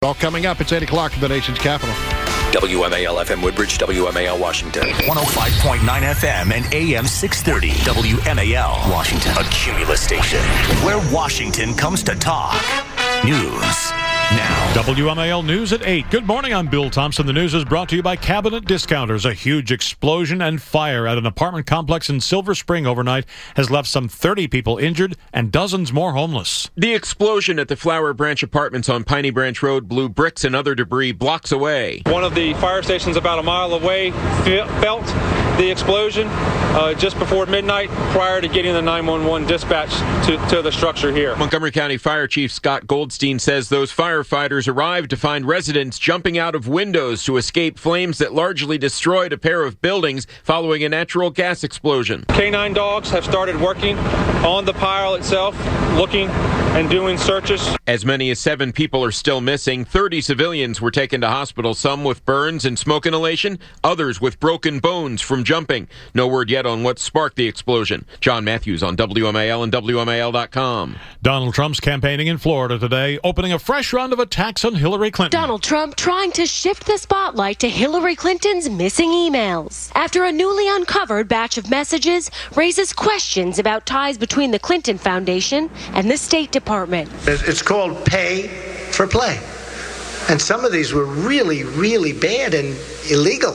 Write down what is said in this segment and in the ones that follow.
All coming up, it's 8 o'clock in the nation's capital. WMAL FM Woodbridge, WMAL Washington. 105.9 FM and AM 630. WMAL Washington. A Cumulus station where Washington comes to talk. News now. WMAL News at 8. Good morning, I'm Bill Thompson. The news is brought to you by Cabinet Discounters. A huge explosion and fire at an apartment complex in Silver Spring overnight has left some 30 people injured and dozens more homeless. The explosion at the Flower Branch Apartments on Piney Branch Road blew bricks and other debris blocks away. One of the fire stations about a mile away felt the explosion just before midnight prior to getting the 911 dispatch to the structure here. Montgomery County Fire Chief Scott Goldstein says those firefighters arrived to find residents jumping out of windows to escape flames that largely destroyed a pair of buildings following a natural gas explosion. Canine dogs have started working on the pile itself, looking and doing searches. As many as 7 people are still missing. 30 civilians were taken to hospital, some with burns and smoke inhalation, others with broken bones from jumping. No word yet on what sparked the explosion. John Matthews on WMAL and WMAL.com. Donald Trump's campaigning in Florida today, opening a fresh round of attacks on Hillary Clinton. Donald Trump trying to shift the spotlight to Hillary Clinton's missing emails after a newly uncovered batch of messages raises questions about ties between the Clinton Foundation and the State Department. It's called pay for play. And some of these were really, really bad and illegal.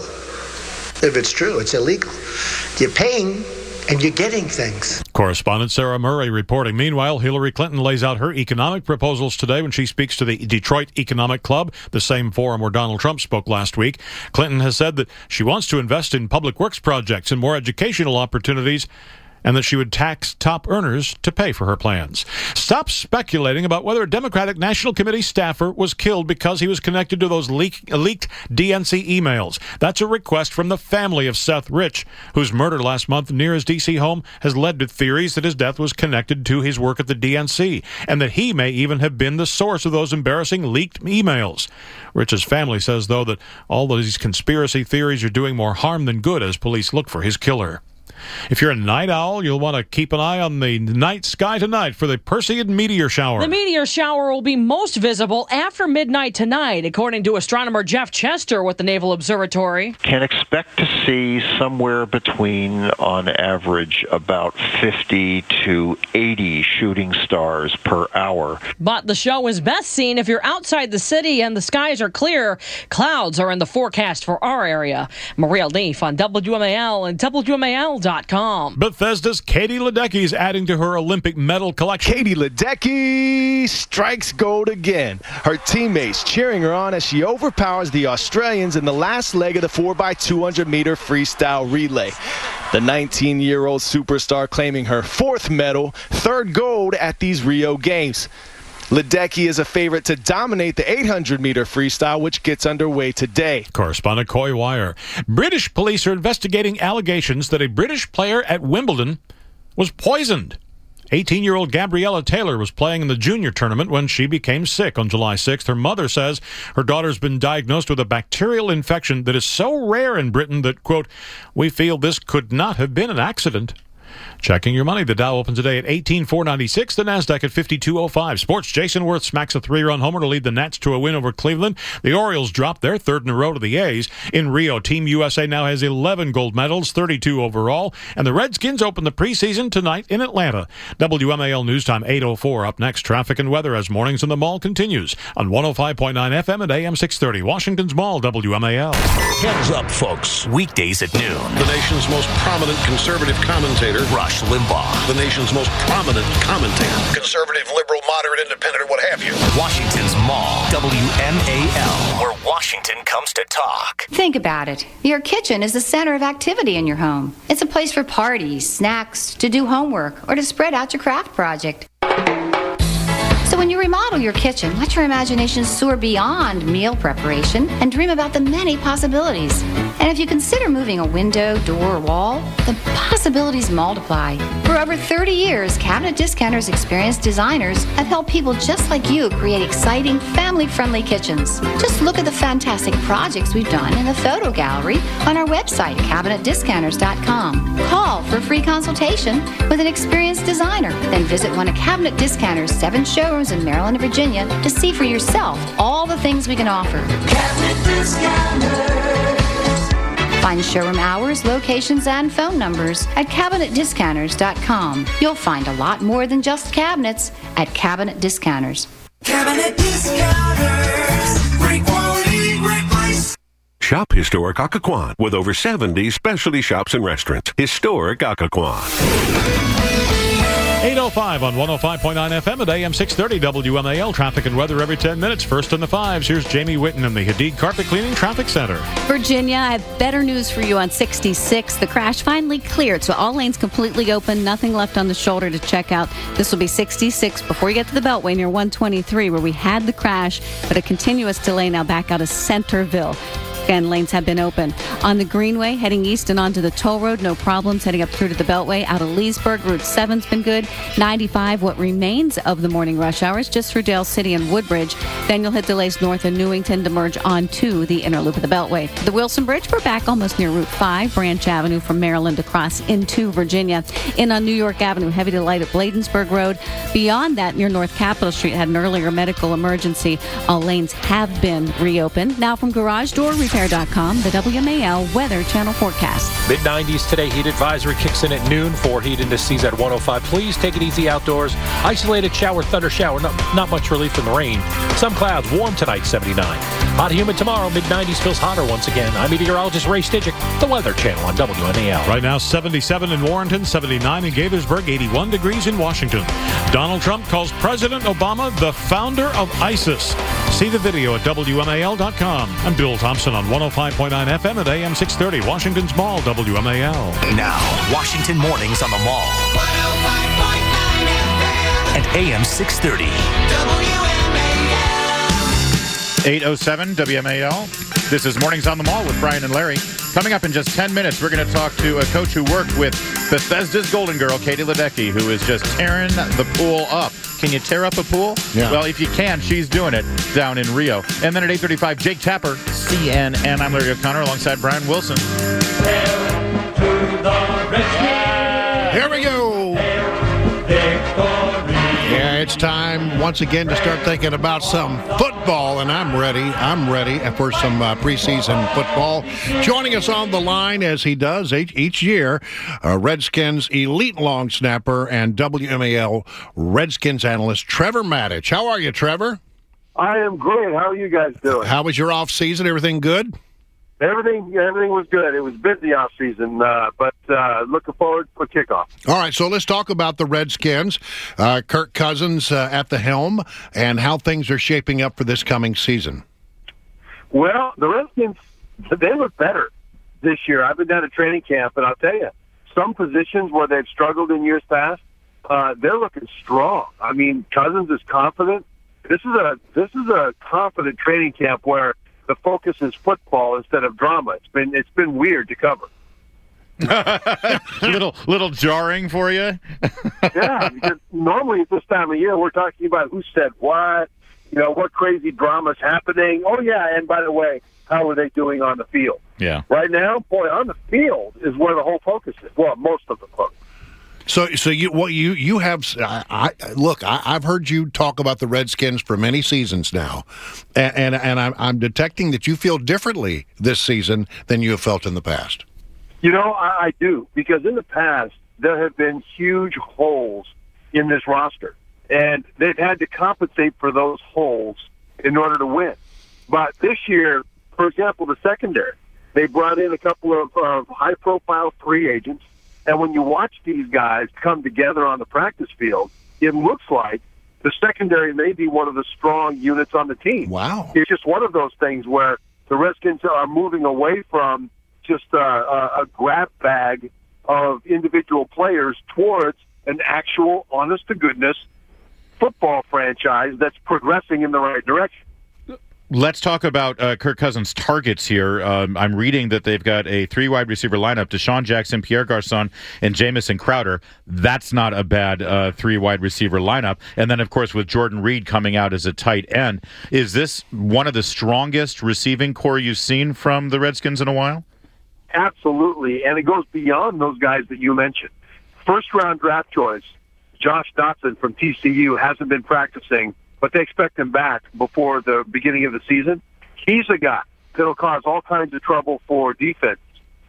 If it's true, it's illegal. You're paying and you're getting things. Correspondent Sarah Murray reporting. Meanwhile, Hillary Clinton lays out her economic proposals today when she speaks to the Detroit Economic Club, the same forum where Donald Trump spoke last week. Clinton has said that she wants to invest in public works projects and more educational opportunities, and that she would tax top earners to pay for her plans. Stop speculating about whether a Democratic National Committee staffer was killed because he was connected to those leaked DNC emails. That's a request from the family of Seth Rich, whose murder last month near his D.C. home has led to theories that his death was connected to his work at the DNC, and that he may even have been the source of those embarrassing leaked emails. Rich's family says, though, that all these conspiracy theories are doing more harm than good as police look for his killer. If you're a night owl, you'll want to keep an eye on the night sky tonight for the Perseid meteor shower. The meteor shower will be most visible after midnight tonight, according to astronomer Jeff Chester with the Naval Observatory. Can expect to see somewhere between, on average, about 50 to 80 shooting stars per hour. But the show is best seen if you're outside the city and the skies are clear. Clouds are in the forecast for our area. Maria Leaf on WMAL and WMAL.com. Bethesda's Katie Ledecky is adding to her Olympic medal collection. Katie Ledecky strikes gold again. Her teammates cheering her on as she overpowers the Australians in the last leg of the 4x200-meter freestyle relay. The 19-year-old superstar claiming her 4th medal, 3rd gold at these Rio Games. Ledecky is a favorite to dominate the 800-meter freestyle, which gets underway today. Correspondent Coy Wire. British police are investigating allegations that a British player at Wimbledon was poisoned. 18-year-old Gabriella Taylor was playing in the junior tournament when she became sick on July 6th. Her mother says her daughter's been diagnosed with a bacterial infection that is so rare in Britain that, quote, "we feel this could not have been an accident." Checking your money. The Dow opens today at 18,496. The Nasdaq at 5205. Sports. Jason Worth smacks a 3-run homer to lead the Nats to a win over Cleveland. The Orioles dropped their 3rd in a row to the A's. In Rio, Team USA now has 11 gold medals, 32 overall. And the Redskins open the preseason tonight in Atlanta. WMAL News Time 8:04. Up next, traffic and weather as Mornings in the Mall continues on 105.9 FM and AM 630. Washington's Mall, WMAL. Heads up, folks. Weekdays at noon. The nation's most prominent conservative commentator, Rush Limbaugh. the nation's most prominent commentator, conservative, liberal, moderate, independent, or what have you. Washington's Mall, WMAL, where Washington comes to talk. Think about it. Your kitchen is the center of activity in your home. It's a place for parties, snacks, to do homework, or to spread out your craft project. So when you remodel your kitchen, let your imagination soar beyond meal preparation and dream about the many possibilities. And if you consider moving a window, door, or wall, the possibilities multiply. For over 30 years, Cabinet Discounter's experienced designers have helped people just like you create exciting, family-friendly kitchens. Just look at the fantastic projects we've done in the photo gallery on our website, CabinetDiscounters.com. Call for a free consultation with an experienced designer. Then visit one of Cabinet Discounter's 7 showrooms in Maryland and Virginia to see for yourself all the things we can offer. Cabinet Discounters. Find showroom hours, locations, and phone numbers at CabinetDiscounters.com. You'll find a lot more than just cabinets at Cabinet Discounters. Cabinet Discounters. Great quality, great price. Shop Historic Occoquan with over 70 specialty shops and restaurants. Historic Occoquan. 8:05 on 105.9 FM at AM 630 WMAL. Traffic and weather every 10 minutes. First in the fives, here's Jamie Whitten in the Hadid Carpet Cleaning Traffic Center. Virginia, I have better news for you on 66. The crash finally cleared, so all lanes completely open. Nothing left on the shoulder to check out. This will be 66 before you get to the Beltway near 123 where we had the crash, but a continuous delay now back out of Centerville. Again, lanes have been open. On the Greenway, heading east and onto the toll road, no problems. Heading up through to the Beltway, out of Leesburg, Route 7's been good. 95, what remains of the morning rush hours, just through Dale City and Woodbridge. Then you'll hit delays north of Newington to merge onto the inner loop of the Beltway. The Wilson Bridge, we're back almost near Route 5, Branch Avenue from Maryland across into Virginia. In on New York Avenue, heavy to light at Bladensburg Road. Beyond that, near North Capitol Street, had an earlier medical emergency. All lanes have been reopened. Now from Garage Door Repair.com, the WMAL Weather Channel forecast. Mid-90s today. Heat advisory kicks in at noon for heat indices at 105. Please take it easy outdoors. Isolated shower, thunder shower. Not much relief from the rain. Some clouds. Warm tonight, 79. Hot, humid tomorrow. Mid-90s feels hotter once again. I'm meteorologist Ray Stidgick, the Weather Channel on WMAL. Right now, 77 in Warrenton, 79 in Gaithersburg, 81 degrees in Washington. Donald Trump calls President Obama the founder of ISIS. See the video at WMAL.com. I'm Bill Thompson on 105.9 FM at AM 630, Washington's Mall, WMAL. Now, Washington Mornings on the Mall. 105.9 FM. At AM 630. WMAL. 8:07 WMAL. This is Mornings on the Mall with Brian and Larry. Coming up in just 10 minutes, we're going to talk to a coach who worked with Bethesda's Golden Girl, Katie Ledecky, who is just tearing the pool up. Can you tear up a pool? Yeah. Well, if you can, she's doing it down in Rio. And then at 8:35, Jake Tapper, CNN. I'm Larry O'Connor alongside Brian Wilson. Here we go. Yeah, it's time once again to start thinking about some football, and I'm ready for some preseason football. Joining us on the line, as he does each year, Redskins elite long snapper and WMAL Redskins analyst Trevor Mattich. How are you, Trevor? I am great. How are you guys doing? How was your off season? Everything good? Everything was good. It was busy off season, but looking forward for kickoff. All right, so let's talk about the Redskins. Kirk Cousins at the helm, and how things are shaping up for this coming season. Well, the Redskins, they look better this year. I've been down to training camp, and I'll tell you, some positions where they've struggled in years past, they're looking strong. I mean, Cousins is confident. This is a confident training camp where the focus is football instead of drama. It's been weird to cover. little jarring for you. Yeah, because normally at this time of year we're talking about who said what, what crazy drama's happening. Oh yeah, and by the way, how are they doing on the field? Yeah. Right now, boy, on the field is where the whole focus is. Well, most of the focus. So you have I've heard you talk about the Redskins for many seasons now, and I'm detecting that you feel differently this season than you have felt in the past. I do, because in the past there have been huge holes in this roster, and they've had to compensate for those holes in order to win. But this year, for example, the secondary, they brought in a couple of high-profile free agents. And when you watch these guys come together on the practice field, it looks like the secondary may be one of the strong units on the team. Wow. It's just one of those things where the Redskins are moving away from just a grab bag of individual players towards an actual, honest-to-goodness football franchise that's progressing in the right direction. Let's talk about Kirk Cousins' targets here. I'm reading that they've got a 3 wide receiver lineup: Deshaun Jackson, Pierre Garçon, and Jamison Crowder. That's not a bad 3 wide receiver lineup. And then, of course, with Jordan Reed coming out as a tight end. Is this one of the strongest receiving core you've seen from the Redskins in a while? Absolutely, and it goes beyond those guys that you mentioned. First-round draft choice, Josh Dotson from TCU hasn't been practicing, but they expect him back before the beginning of the season. He's a guy that'll cause all kinds of trouble for defense.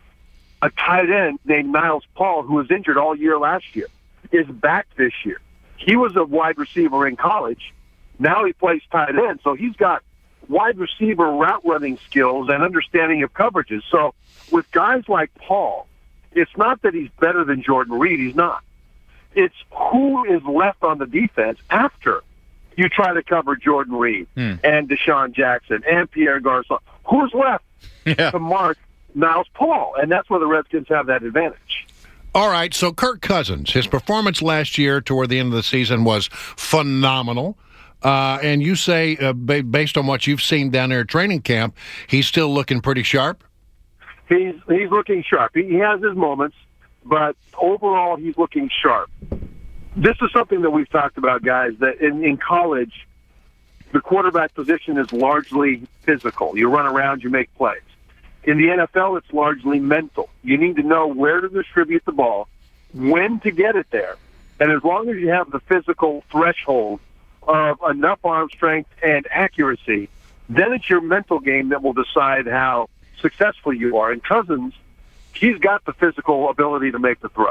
A tight end named Niles Paul, who was injured all year last year, is back this year. He was a wide receiver in college. Now he plays tight end, so he's got wide receiver route running skills and understanding of coverages. So with guys like Paul, it's not that he's better than Jordan Reed. He's not. It's who is left on the defense after you try to cover Jordan Reed and Deshaun Jackson and Pierre Garçon. Who's left to mark Niles Paul? And that's where the Redskins have that advantage. All right, so Kirk Cousins, his performance last year toward the end of the season was phenomenal. And you say, based on what you've seen down there at training camp, he's still looking pretty sharp? He's looking sharp. He has his moments, but overall he's looking sharp. This is something that we've talked about, guys, that in college, the quarterback position is largely physical. You run around, you make plays. In the NFL, it's largely mental. You need to know where to distribute the ball, when to get it there, and as long as you have the physical threshold of enough arm strength and accuracy, then it's your mental game that will decide how successful you are. And Cousins, he's got the physical ability to make the throws.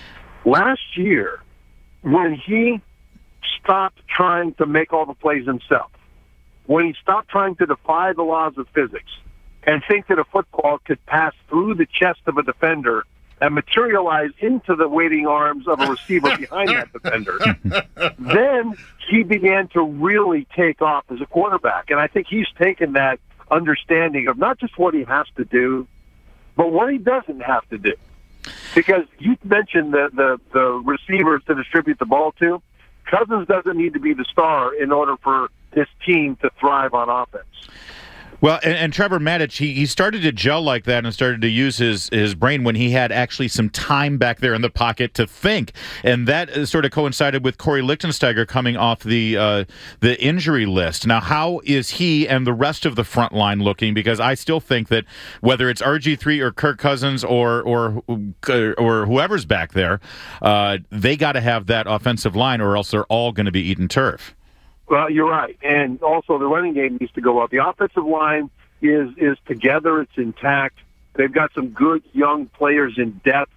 Last year, when he stopped trying to make all the plays himself, when he stopped trying to defy the laws of physics and think that a football could pass through the chest of a defender and materialize into the waiting arms of a receiver behind that defender, then he began to really take off as a quarterback. And I think he's taken that understanding of not just what he has to do, but what he doesn't have to do. Because you mentioned the receivers to distribute the ball to. Cousins doesn't need to be the star in order for this team to thrive on offense. Well, and Trevor Maddich, he started to gel like that and started to use his brain when he had actually some time back there in the pocket to think. And that sort of coincided with Corey Lichtensteiger coming off the injury list. Now, how is he and the rest of the front line looking? Because I still think that whether it's RG3 or Kirk Cousins or whoever's back there, they got to have that offensive line or else they're all going to be eating turf. Well, you're right. And also the running game needs to go up. The offensive line is together. It's intact. They've got some good young players in depth.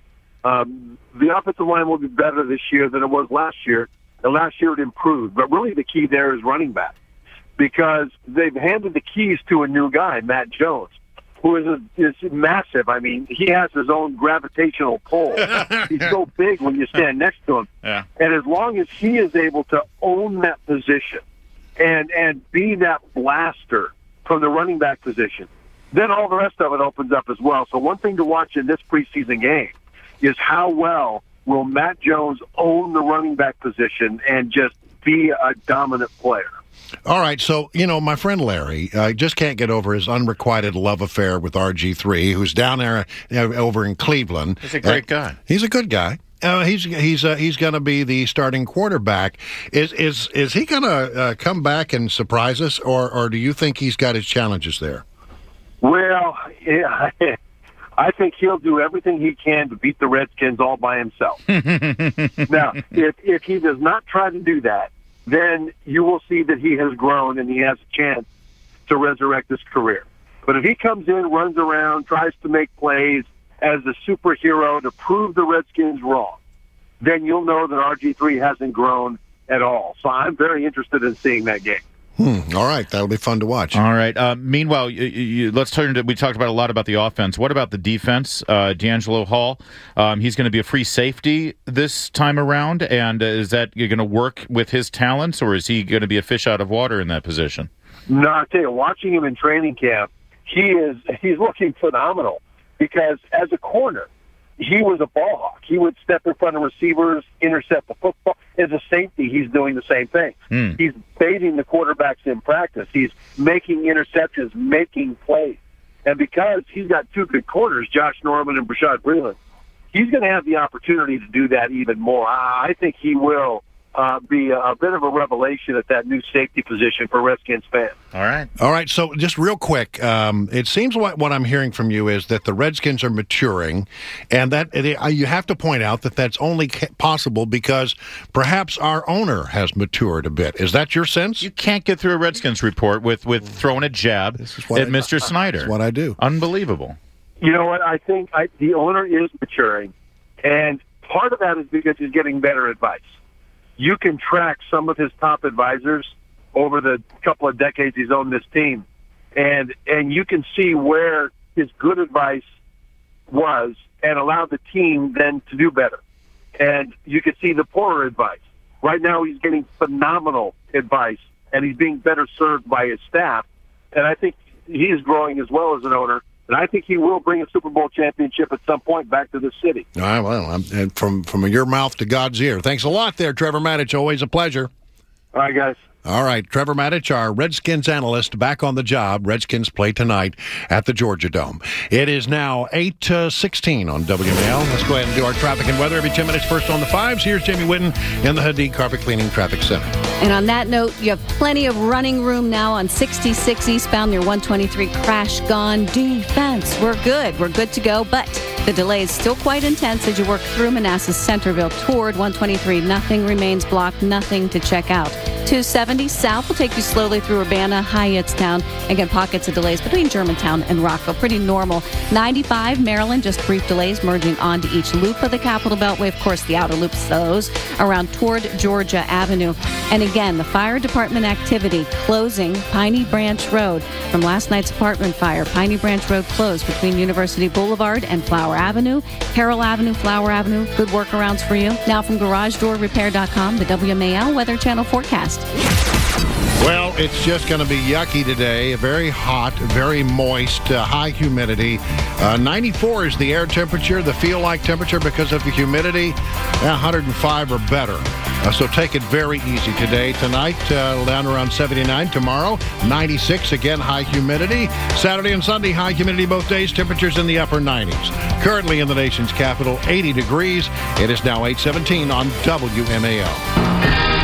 The offensive line will be better this year than it was last year. And last year it improved. But really the key there is running back, because they've handed the keys to a new guy, Matt Jones, who is massive. I mean, he has his own gravitational pull. He's so big when you stand next to him. Yeah. And as long as he is able to own that position and be that blaster from the running back position, then all the rest of it opens up as well. So one thing to watch in this preseason game is how well will Matt Jones own the running back position and just be a dominant player. All right, so, my friend Larry, I just can't get over his unrequited love affair with RG3, who's down there over in Cleveland. He's a great guy. He's a good guy. He's going to be the starting quarterback. Is he going to come back and surprise us, or do you think he's got his challenges there? Well, yeah, I think he'll do everything he can to beat the Redskins all by himself. Now, if he does not try to do that, then you will see that he has grown and he has a chance to resurrect his career. But if he comes in, runs around, tries to make plays as a superhero to prove the Redskins wrong, then you'll know that RG3 hasn't grown at all. So I'm very interested in seeing that game. All right, that'll be fun to watch. All right. Meanwhile, let's turn to. We talked about a lot about the offense. What about the defense? D'Angelo Hall, he's going to be a free safety this time around, and is that going to work with his talents, or is he going to be a fish out of water in that position? No, I tell you, watching him in training camp, he's looking phenomenal, because as a corner, he was a ball hawk. He would step in front of receivers, intercept the football. As a safety, he's doing the same thing. He's baiting the quarterbacks in practice. He's making interceptions, making plays. And because he's got two good corners, Josh Norman and Brashad Breeland, he's going to have the opportunity to do that even more. I think he will be a bit of a revelation at that new safety position for Redskins fans. All right. All right, so just real quick, it seems what I'm hearing from you is that the Redskins are maturing, and that you have to point out that that's only possible because perhaps our owner has matured a bit. Is that your sense? You can't get through a Redskins report with throwing a jab at Mr. Snyder. That's what I do. Unbelievable. You know what? I think the owner is maturing, and part of that is because he's getting better advice. You can track some of his top advisors over the couple of decades he's owned this team, and you can see where his good advice was and allowed the team then to do better. And you can see the poorer advice. Right now he's getting phenomenal advice, and he's being better served by his staff. And I think he is growing as well as an owner. And I think he will bring a Super Bowl championship at some point back to the city. All right, well, from your mouth to God's ear. Thanks a lot there, Trevor Matich. Always a pleasure. All right, guys. All right, Trevor Matich, our Redskins analyst, back on the job. Redskins play tonight at the Georgia Dome. It is now 8:16 on WMAL. Let's go ahead and do our traffic and weather every 10 minutes. First on the fives, here's Jamie Whitten in the Hadid Carpet Cleaning Traffic Center. And on that note, you have plenty of running room now on 66 eastbound near 123. Crash gone. Defense. We're good. We're good to go, but the delay is still quite intense as you work through Manassas Centerville toward 123. Nothing remains blocked. Nothing to check out. 270 south will take you slowly through Urbana, Hyattstown. Again, pockets of delays between Germantown and Rockville. Pretty normal. 95 Maryland, just brief delays merging onto each loop of the Capitol Beltway. Of course, the outer loops, those around toward Georgia Avenue. And again, the fire department activity closing Piney Branch Road from last night's apartment fire. Piney Branch Road closed between University Boulevard and Flower Avenue. Carroll Avenue, Flower Avenue, good workarounds for you. Now from GarageDoorRepair.com, the WMAL Weather Channel forecast. Well, it's just going to be yucky today. Very hot, very moist, high humidity. 94 is the air temperature, the feel-like temperature because of the humidity. 105 or better. So take it very easy today. Tonight, down around 79. Tomorrow, 96. Again, high humidity. Saturday and Sunday, high humidity both days. Temperatures in the upper 90s. Currently in the nation's capital, 80 degrees. It is now 8:17 on WMAL.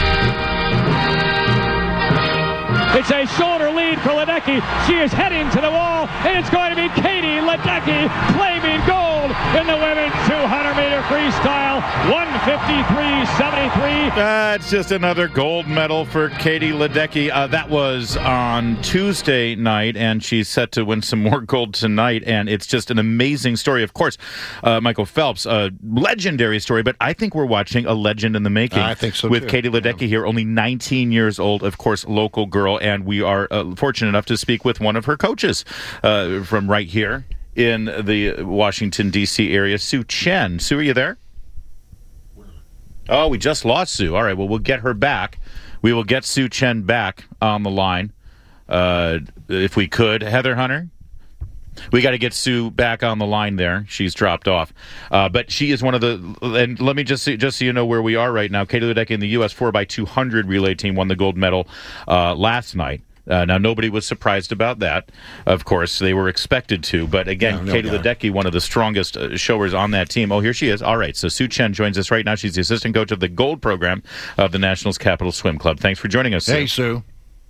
It's a shoulder lead for Ledecky. She is heading to the wall, and it's going to be Katie Ledecky claiming gold in the women's 200-meter freestyle, 1:53.73. That's just another gold medal for Katie Ledecky. That was on Tuesday night, and she's set to win some more gold tonight, and it's just an amazing story. Of course, Michael Phelps, a legendary story, but I think we're watching a legend in the making. I think so, with too. Katie Ledecky here, only 19 years old, of course, local girl, and we are fortunate enough to speak with one of her coaches from right here in the Washington, D.C. area, Sue Chen. Sue, are you there? Oh, we just lost Sue. All right, well, we'll get her back. We will get Sue Chen back on the line if we could. Heather Hunter? We got to get Sue back on the line there. She's dropped off. But she is one of the, and let me just so you know where we are right now. Katie Ledecky in the U.S. 4x200 relay team won the gold medal last night. Now, nobody was surprised about that. Of course, they were expected to. But again, Katie Ledecky, one of the strongest showers on that team. Oh, here she is. All right, so Sue Chen joins us right now. She's the assistant coach of the gold program of the Nationals Capital Swim Club. Thanks for joining us, Sue. Hey, Sue.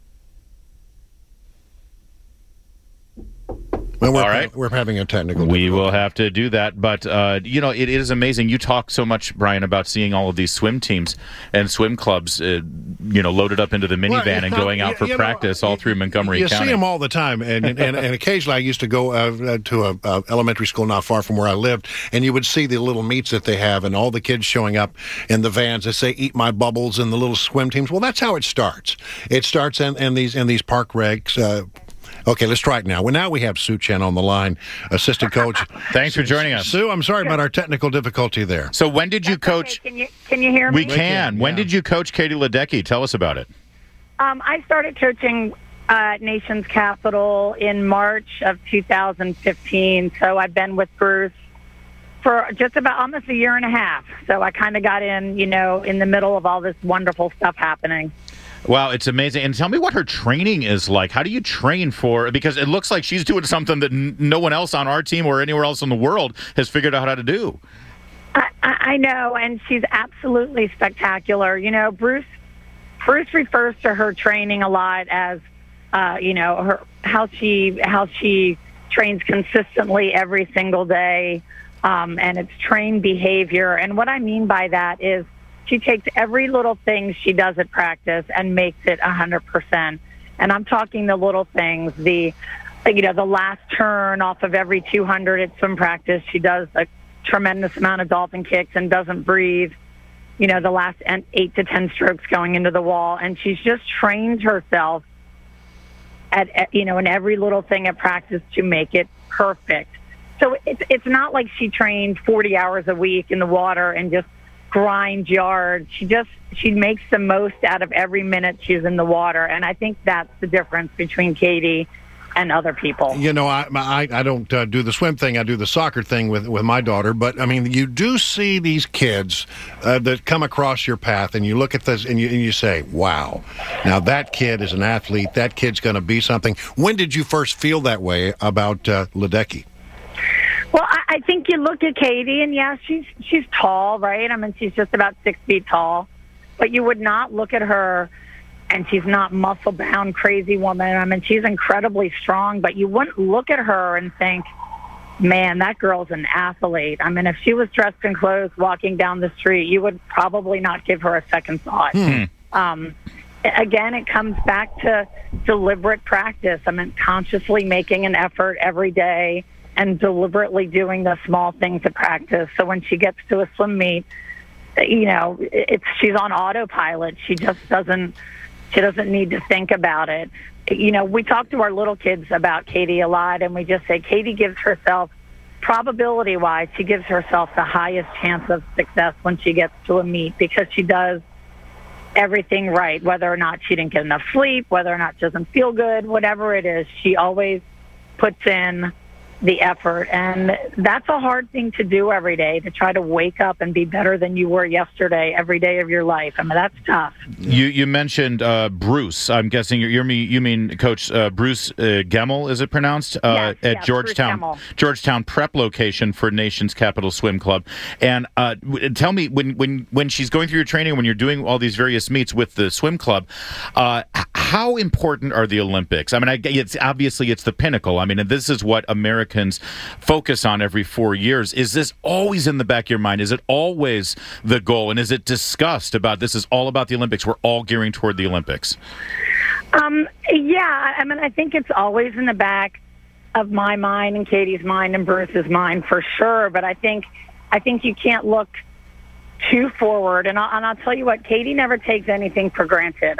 Well, we're having a technical difficulty. We will have to do that. But, it is amazing. You talk so much, Brian, about seeing all of these swim teams and swim clubs, loaded up into the minivan and going out for practice all through Montgomery County. You see them all the time. And occasionally I used to go to a elementary school not far from where I lived, and you would see the little meets that they have and all the kids showing up in the vans that say, "Eat My Bubbles," and the little swim teams. Well, that's how it starts. It starts in these park regs. Okay, let's try it now. Well, now we have Sue Chen on the line, assistant coach. Thanks for joining us. Sue, I'm sorry about our technical difficulty there. So when did you coach? Okay. Can you hear me? We can. When did you coach Katie Ledecky? Tell us about it. I started coaching Nation's Capital in March of 2015, so I've been with Bruce for just about almost a year and a half. So I kind of got in, in the middle of all this wonderful stuff happening. Wow, it's amazing. And tell me what her training is like. How do you train for? Because it looks like she's doing something that no one else on our team or anywhere else in the world has figured out how to do. I know, and she's absolutely spectacular. Bruce refers to her training a lot as, how she trains consistently every single day, and it's trained behavior. And what I mean by that is she takes every little thing she does at practice and makes it 100%. And I'm talking the little things, the last turn off of every 200 at swim practice. She does a tremendous amount of dolphin kicks and doesn't breathe. The last 8 to 10 strokes going into the wall. And she's just trained herself in every little thing at practice to make it perfect. So it's not like she trained 40 hours a week in the water and just grinds yards. She makes the most out of every minute she's in the water. And I think that's the difference between Katie and other people. I don't do the swim thing. I do the soccer thing with my daughter. But, you do see these kids that come across your path, and you look at this, and you say, wow, now that kid is an athlete. That kid's going to be something. When did you first feel that way about Ledecky? Well, I think you look at Katie, and, yeah, she's tall, right? She's just about 6 feet tall. But you would not look at her, and she's not muscle-bound, crazy woman. She's incredibly strong, but you wouldn't look at her and think, man, that girl's an athlete. If she was dressed in clothes walking down the street, you would probably not give her a second thought. Again, it comes back to deliberate practice. Consciously making an effort every day and deliberately doing the small things at practice. So when she gets to a swim meet, she's on autopilot. She just doesn't need to think about it. We talk to our little kids about Katie a lot, and we just say Katie gives herself, probability-wise, she gives herself the highest chance of success when she gets to a meet because she does everything right, whether or not she didn't get enough sleep, whether or not she doesn't feel good, whatever it is, she always puts in the effort. And that's a hard thing to do every day, to try to wake up and be better than you were yesterday every day of your life. That's tough. You mentioned Bruce. I'm guessing you mean Coach Bruce Gemmel, is it pronounced? Yes, at Georgetown Prep location for Nation's Capital Swim Club. And tell me, when she's going through your training, when you're doing all these various meets with the swim club, how important are the Olympics? It's obviously it's the pinnacle. And this is what Americans focus on every 4 years. Is this always in the back of your mind? Is it always the goal? And is it discussed about this is all about the Olympics? We're all gearing toward the Olympics. Yeah, I think it's always in the back of my mind and Katie's mind and Bruce's mind for sure. But I think you can't look too forward. And I'll tell you what, Katie never takes anything for granted.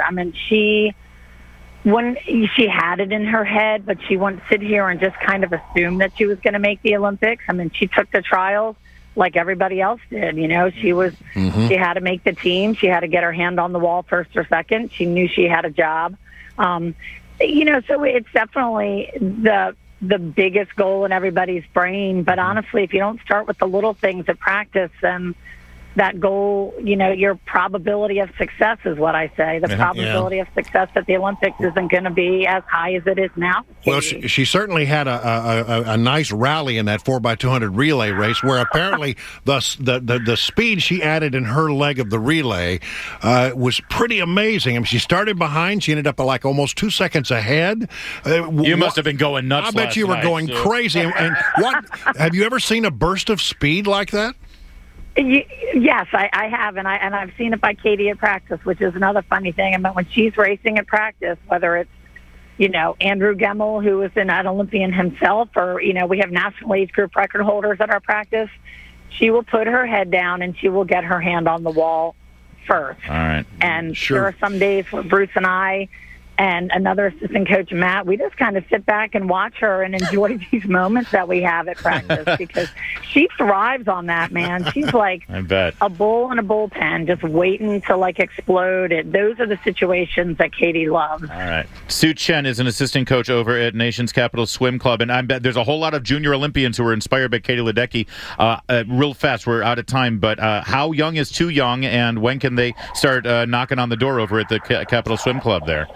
When she had it in her head, but she wouldn't sit here and just kind of assume that she was going to make the Olympics. She took the trials like everybody else did. She had to make the team. She had to get her hand on the wall first or second. She knew she had a job. So it's definitely the biggest goal in everybody's brain. But honestly, if you don't start with the little things at practice, then that goal, your probability of success is what I say. The probability of success at the Olympics isn't going to be as high as it is now. Well, she certainly had a nice rally in that 4x200 relay race, where apparently the speed she added in her leg of the relay was pretty amazing. She started behind. She ended up like almost 2 seconds ahead. You must have been going nuts. I bet you were going crazy. And what have you ever seen a burst of speed like that? Yes, I have, and I've seen it by Katie at practice, which is another funny thing. When she's racing at practice, whether it's Andrew Gemmel, who is an Olympian himself, or we have national age group record holders at our practice, she will put her head down and she will get her hand on the wall first. All right. And there are some days where Bruce and I and another assistant coach, Matt, we just kind of sit back and watch her and enjoy these moments that we have at practice because she thrives on that, man. She's like I bet. a bull in a bullpen, just waiting to like explode. Those are the situations that Katie loves. All right. Sue Chen is an assistant coach over at Nation's Capital Swim Club, and I bet there's a whole lot of junior Olympians who were inspired by Katie Ledecky. Real fast, we're out of time, but how young is too young, and when can they start knocking on the door over at the Capital Swim Club there?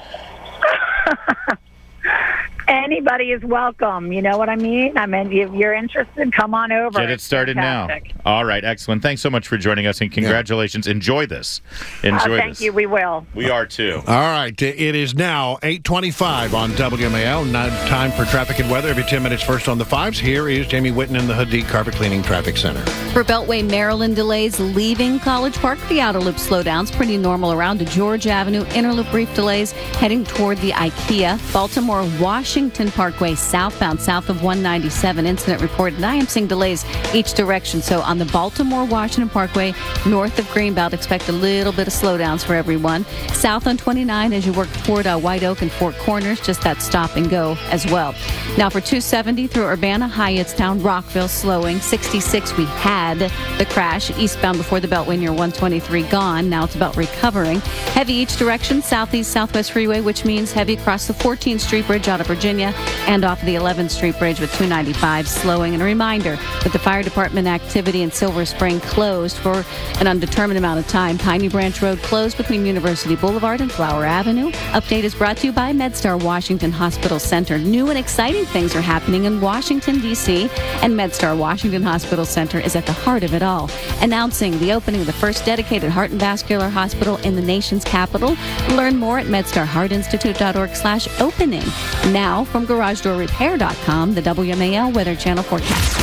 Anybody is welcome. You know what I mean? I mean, if you're interested, come on over. Get it started now. All right, excellent. Thanks so much for joining us, and congratulations. Yeah. Enjoy this. Thank you. We will. We are too. All right. It is now 8:25 on WMAL. Now time for traffic and weather. Every 10 minutes first on the fives. Here is Jamie Whitten in the Hadid Carpet Cleaning Traffic Center. For Beltway, Maryland delays leaving College Park, the outer loop slowdowns pretty normal around to George Avenue. Inner loop brief delays heading toward the IKEA. Baltimore, Washington Parkway southbound, south of 197. Incident reported, and I am seeing delays each direction. So on the Baltimore, Washington Parkway, north of Greenbelt, expect a little bit of slowdowns for everyone. South on 29 as you work toward White Oak and Four Corners, just that stop and go as well. Now for 270 through Urbana, Hyattstown, Rockville, slowing. 66, we had the crash eastbound before the Beltway near 123, gone. Now it's about recovering. Heavy each direction, southeast, southwest freeway, which means heavy across the 14th Street Bridge out of Virginia and off the 11th Street Bridge with 295 slowing. And a reminder that the fire department activity in Silver Spring closed for an undetermined amount of time. Piney Branch Road closed between University Boulevard and Flower Avenue. Update is brought to you by MedStar Washington Hospital Center. New and exciting things are happening in Washington, D.C., and MedStar Washington Hospital Center is at the heart of it all, announcing the opening of the first dedicated heart and vascular hospital in the nation's capital. Learn more at medstarheartinstitute.org/opening. Now, from GarageDoorRepair.com, the WMAL Weather Channel forecast.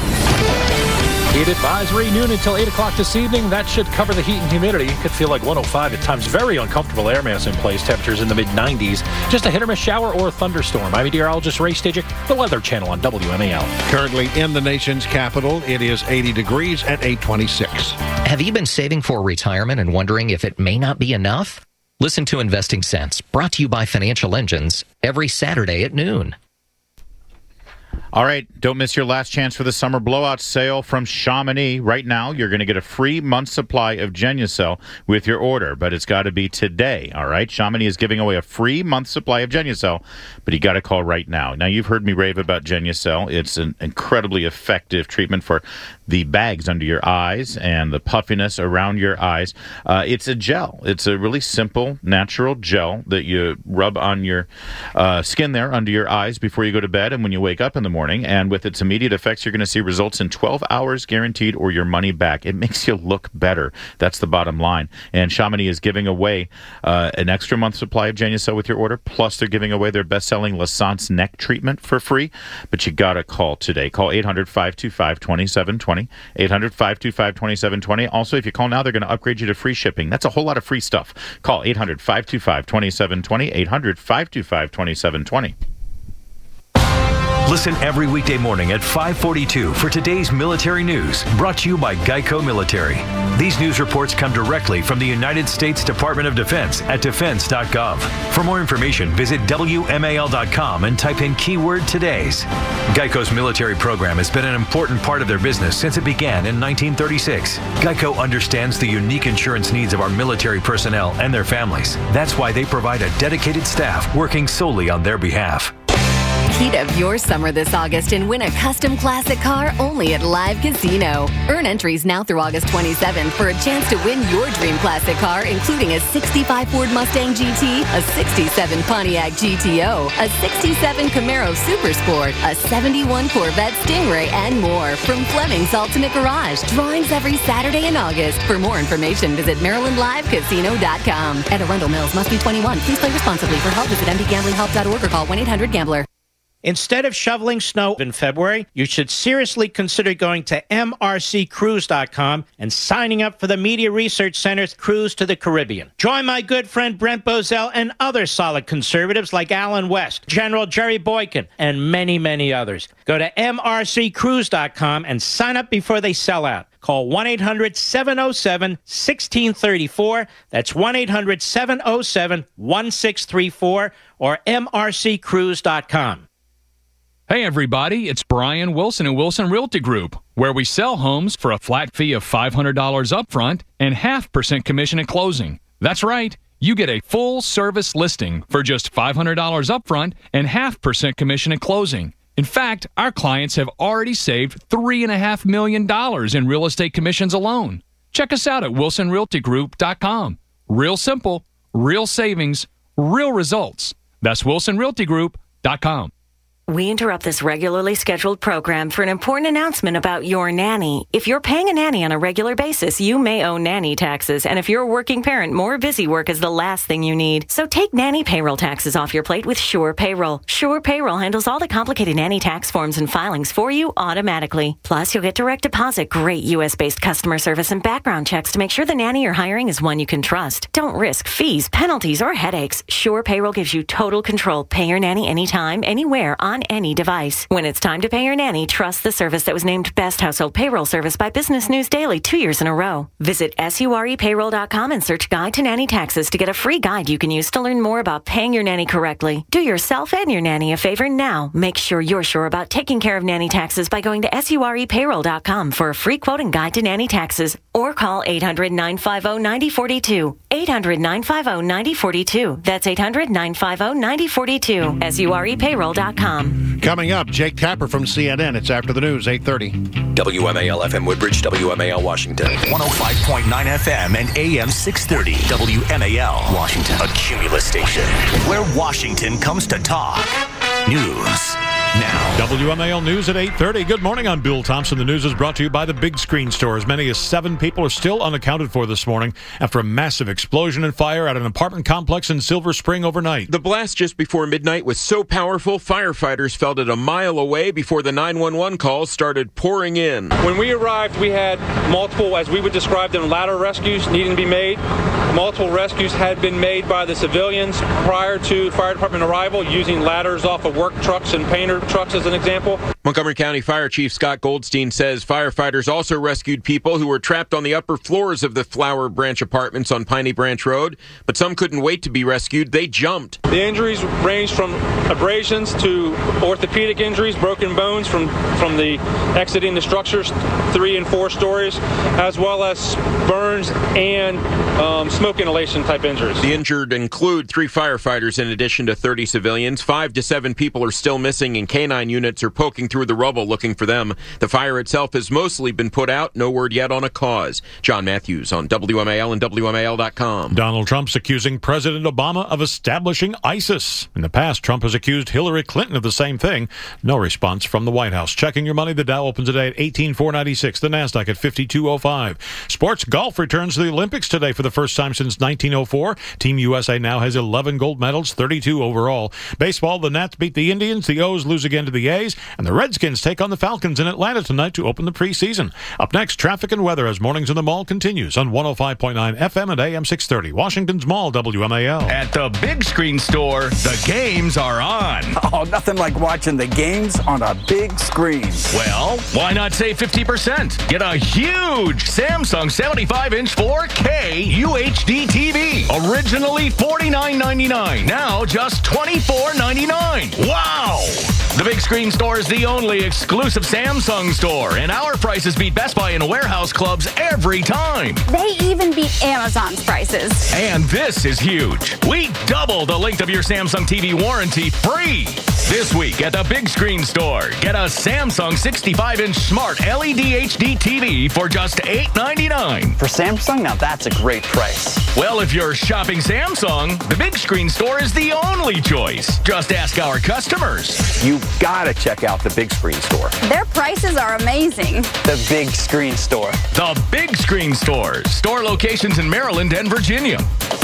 Heat advisory noon until 8 o'clock this evening. That should cover the heat and humidity. Could feel like 105 at times. Very uncomfortable air mass in place. Temperatures in the mid-90s. Just a hit or miss shower or a thunderstorm. I'm meteorologist Ray Stajic, the Weather Channel on WMAL. Currently in the nation's capital, it is 80 degrees at 8:26. Have you been saving for retirement and wondering if it may not be enough? Listen to Investing Sense, brought to you by Financial Engines, every Saturday at noon. All right, don't miss your last chance for the summer blowout sale from Chamonix. Right now, you're going to get a free month supply of Genucel with your order, but it's got to be today, all right? Chamonix is giving away a free month supply of Genucel, but you got to call right now. Now, you've heard me rave about Genucel. It's an incredibly effective treatment for the bags under your eyes and the puffiness around your eyes. It's a gel. It's a really simple, natural gel that you rub on your skin there under your eyes before you go to bed and when you wake up in the morning. And with its immediate effects, you're going to see results in 12 hours guaranteed or your money back. It makes you look better. That's the bottom line. And Chamonix is giving away an extra month supply of Genucel with your order. Plus, they're giving away their best-selling Lasance neck treatment for free. But you got to call today. Call 800-525-2720. 800-525-2720. Also, if you call now, they're going to upgrade you to free shipping. That's a whole lot of free stuff. Call 800-525-2720. 800-525-2720. Listen every weekday morning at 5:42 for today's military news, brought to you by Geico Military. These news reports come directly from the United States Department of Defense at defense.gov. For more information, visit WMAL.com and type in keyword today's. Geico's military program has been an important part of their business since it began in 1936. Geico understands the unique insurance needs of our military personnel and their families. That's why they provide a dedicated staff working solely on their behalf. Heat up your summer this August and win a custom classic car only at Live Casino. Earn entries now through August 27th for a chance to win your dream classic car, including a 65 Ford Mustang GT, a 67 Pontiac GTO, a 67 Camaro Super Sport, a 71 Corvette Stingray, and more from Fleming's Ultimate Garage. Drawings every Saturday in August. For more information, visit MarylandLiveCasino.com. At Arundel Mills, must be 21. Please play responsibly. For help, visit mdgamblinghelp.org or call 1-800-GAMBLER. Instead of shoveling snow in February, you should seriously consider going to mrccruise.com and signing up for the Media Research Center's Cruise to the Caribbean. Join my good friend Brent Bozell and other solid conservatives like Alan West, General Jerry Boykin, and many, many others. Go to mrccruise.com and sign up before they sell out. Call 1-800-707-1634. That's 1-800-707-1634 or mrccruise.com. Hey everybody, it's Brian Wilson and Wilson Realty Group, where we sell homes for a flat fee of $500 upfront and 0.5% commission at closing. That's right. You get a full service listing for just $500 upfront and 0.5% commission at closing. In fact, our clients have already saved $3.5 million in real estate commissions alone. Check us out at wilsonrealtygroup.com. Real simple, real savings, real results. That's wilsonrealtygroup.com. We interrupt this regularly scheduled program for an important announcement about your nanny. If you're paying a nanny on a regular basis, you may owe nanny taxes. And if you're a working parent, more busy work is the last thing you need. So take nanny payroll taxes off your plate with Sure Payroll. Sure Payroll handles all the complicated nanny tax forms and filings for you automatically. Plus, you'll get direct deposit, great U.S.-based customer service, and background checks to make sure the nanny you're hiring is one you can trust. Don't risk fees, penalties, or headaches. Sure Payroll gives you total control. Pay your nanny anytime, anywhere, on any device. When it's time to pay your nanny, trust the service that was named Best Household Payroll Service by Business News Daily 2 years in a row. Visit surepayroll.com and search Guide to Nanny Taxes to get a free guide you can use to learn more about paying your nanny correctly. Do yourself and your nanny a favor now. Make sure you're sure about taking care of nanny taxes by going to surepayroll.com for a free quote and guide to nanny taxes, or call 800-950-9042. 800-950-9042. That's 800-950-9042. surepayroll.com. Coming up, Jake Tapper from CNN. It's after the news, 8:30. WMAL FM Woodbridge, WMAL Washington. 105.9 FM and AM 630. WMAL Washington. A Cumulus station where Washington comes to talk. News now. WMAL News at 8:30. Good morning, I'm Bill Thompson. The news is brought to you by the Big Screen Store. As many as 7 people are still unaccounted for this morning after a massive explosion and fire at an apartment complex in Silver Spring overnight. The blast just before midnight was so powerful, firefighters felt it a mile away before the 911 calls started pouring in. When we arrived, we had multiple, as we would describe them, ladder rescues needing to be made. Multiple rescues had been made by the civilians prior to fire department arrival using ladders off of work trucks and painter trucks as an example. Montgomery County Fire Chief Scott Goldstein says firefighters also rescued people who were trapped on the upper floors of the Flower Branch apartments on Piney Branch Road, but some couldn't wait to be rescued. They jumped. The injuries ranged from abrasions to orthopedic injuries, broken bones from the exiting the structures 3 and 4 stories, as well as burns and smoke inhalation type injuries. The injured include 3 firefighters in addition to 30 civilians. 5 to 7 people are still missing, and canine units are poking through the rubble looking for them. The fire itself has mostly been put out. No word yet on a cause. John Matthews on WMAL and WMAL.com. Donald Trump's accusing President Obama of establishing ISIS. In the past, Trump has accused Hillary Clinton of the same thing. No response from the White House. Checking your money, the Dow opens today at 18,496. The Nasdaq at 5205. Sports golf returns to the Olympics today for the first time since 1904. Team USA now has 11 gold medals, 32 overall. Baseball, the Nats beat the Indians. The O's lose again to the A's. And the Redskins take on the Falcons in Atlanta tonight to open the preseason. Up next, traffic and weather as Mornings in the Mall continues on 105.9 FM and AM 630. Washington's Mall, WMAL. At the Big Screen Store, the games are on. Oh, nothing like watching the games on a big screen. Well, why not save 50%? Get a huge Samsung 75-inch 4K UHD TV. Originally $49.99. Now just $24.99. Wow! The Big Screen Store is the only exclusive Samsung store, and our prices beat Best Buy and warehouse clubs every time. They even beat Amazon's prices. And this is huge. We double the length of your Samsung TV warranty free. This week at the Big Screen Store, get a Samsung 65-inch smart LED HD TV for just $8.99. For Samsung, now that's a great price. Well, if you're shopping Samsung, the Big Screen Store is the only choice. Just ask our customers. You've got to check out the Big Screen Store. Their prices are amazing. The Big Screen Store. The Big Screen Store. Store locations in Maryland and Virginia.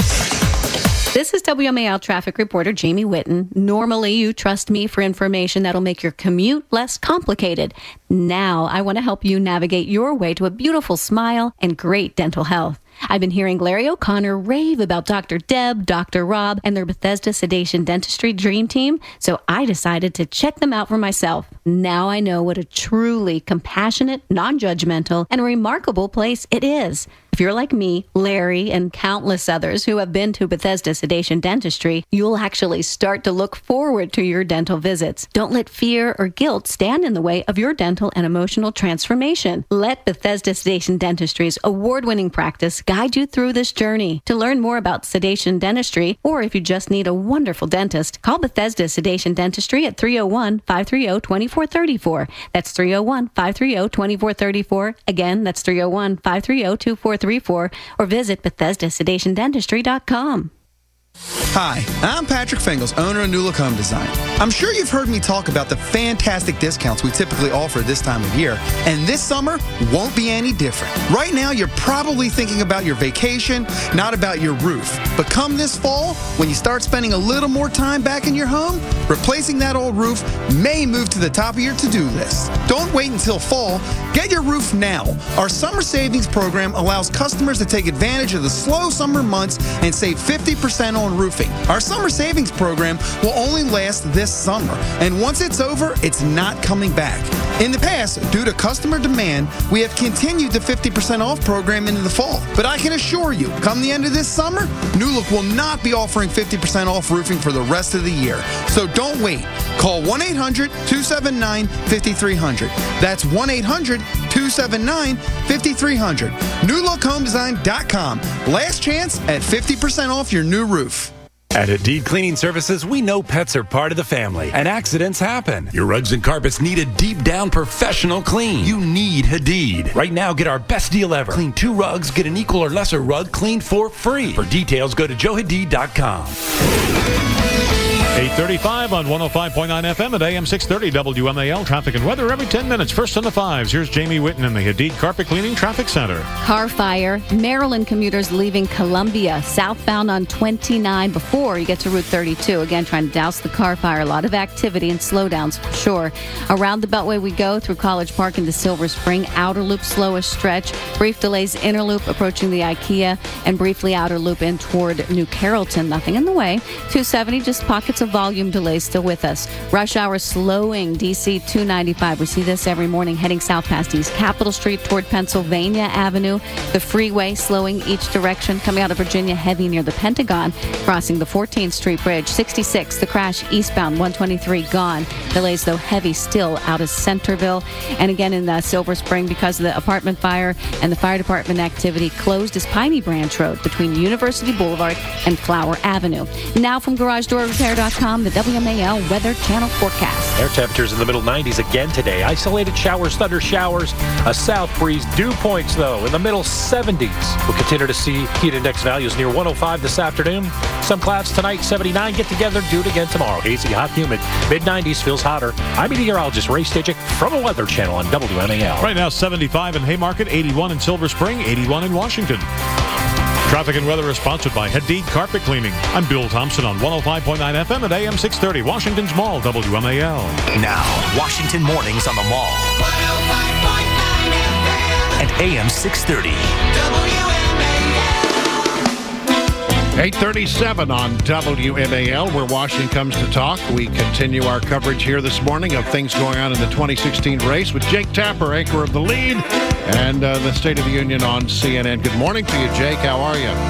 This is WMAL traffic reporter Jamie Whitten. Normally, you trust me for information that'll make your commute less complicated. Now, I want to help you navigate your way to a beautiful smile and great dental health. I've been hearing Larry O'Connor rave about Dr. Deb, Dr. Rob, and their Bethesda Sedation Dentistry Dream Team, so I decided to check them out for myself. Now I know what a truly compassionate, non-judgmental, and remarkable place it is. If you're like me, Larry, and countless others who have been to Bethesda Sedation Dentistry, you'll actually start to look forward to your dental visits. Don't let fear or guilt stand in the way of your dental and emotional transformation. Let Bethesda Sedation Dentistry's award-winning practice guide you through this journey. To learn more about sedation dentistry, or if you just need a wonderful dentist, call Bethesda Sedation Dentistry at 301-530-2434. That's 301-530-2434. Again, that's 301-530-2434. Or visit BethesdaSedationDentistry.com. Hi, I'm Patrick Fingles, owner of New Look Home Design. I'm sure you've heard me talk about the fantastic discounts we typically offer this time of year, and this summer won't be any different. Right now, you're probably thinking about your vacation, not about your roof. But come this fall, when you start spending a little more time back in your home, replacing that old roof may move to the top of your to-do list. Don't wait until fall. Get your roof now. Our summer savings program allows customers to take advantage of the slow summer months and save 50% on roofing. Our summer savings program will only last this summer, and once it's over, it's not coming back. In the past, due to customer demand, we have continued the 50% off program into the fall. But I can assure you, come the end of this summer, New Look will not be offering 50% off roofing for the rest of the year. So don't wait. Call 1-800-279-5300. That's 1-800-279-5300. NewLookHomeDesign.com. Last chance at 50% off your new roof. At Hadid Cleaning Services, we know pets are part of the family, and accidents happen. Your rugs and carpets need a deep-down professional clean. You need Hadid. Right now, get our best deal ever. Clean 2 rugs, get an equal or lesser rug cleaned for free. For details, go to joehadid.com. 8:35 on 105.9 FM at AM 630 WMAL. Traffic and weather every 10 minutes. First on the 5s. Here's Jamie Witten in the Hadid Carpet Cleaning Traffic Center. Car fire. Maryland commuters leaving Columbia southbound on 29 before you get to Route 32. Again, trying to douse the car fire. A lot of activity and slowdowns for sure. Around the Beltway we go through College Park into Silver Spring. Outer loop slowest stretch. Brief delays inner loop approaching the IKEA, and briefly outer loop in toward New Carrollton. Nothing in the way. 270, just pockets of volume delays still with us. Rush hour slowing DC 295. We see this every morning heading south past East Capitol Street toward Pennsylvania Avenue. The freeway slowing each direction. Coming out of Virginia, heavy near the Pentagon. Crossing the 14th Street Bridge. 66, the crash eastbound 123 gone. Delays though heavy still out of Centerville. And again in Silver Spring, because of the apartment fire and the fire department activity, closed is Piney Branch Road between University Boulevard and Flower Avenue. Now from GarageDoorRepair.com, the WMAL Weather Channel forecast. Air temperatures in the middle 90s again today. Isolated showers, thunder showers, a south breeze. Dew points, though, in the middle 70s. We'll continue to see heat index values near 105 this afternoon. Some clouds tonight, 79. Get together, do it again tomorrow. Hazy, hot, humid. Mid-90s feels hotter. I'm meteorologist Ray Stidgick from a Weather Channel on WMAL. Right now, 75 in Haymarket, 81 in Silver Spring, 81 in Washington. Traffic and weather is sponsored by Hadid Carpet Cleaning. I'm Bill Thompson on 105.9 FM at AM 630, Washington's Mall, WMAL. Now, Washington Mornings on the Mall. 105.9 FM. And AM 630. WMAL. 8:37 on WMAL, where Washington comes to talk. We continue our coverage here this morning of things going on in the 2016 race with Jake Tapper, anchor of The Lead, and the State of the Union on CNN. Good morning to you, Jake. How are you?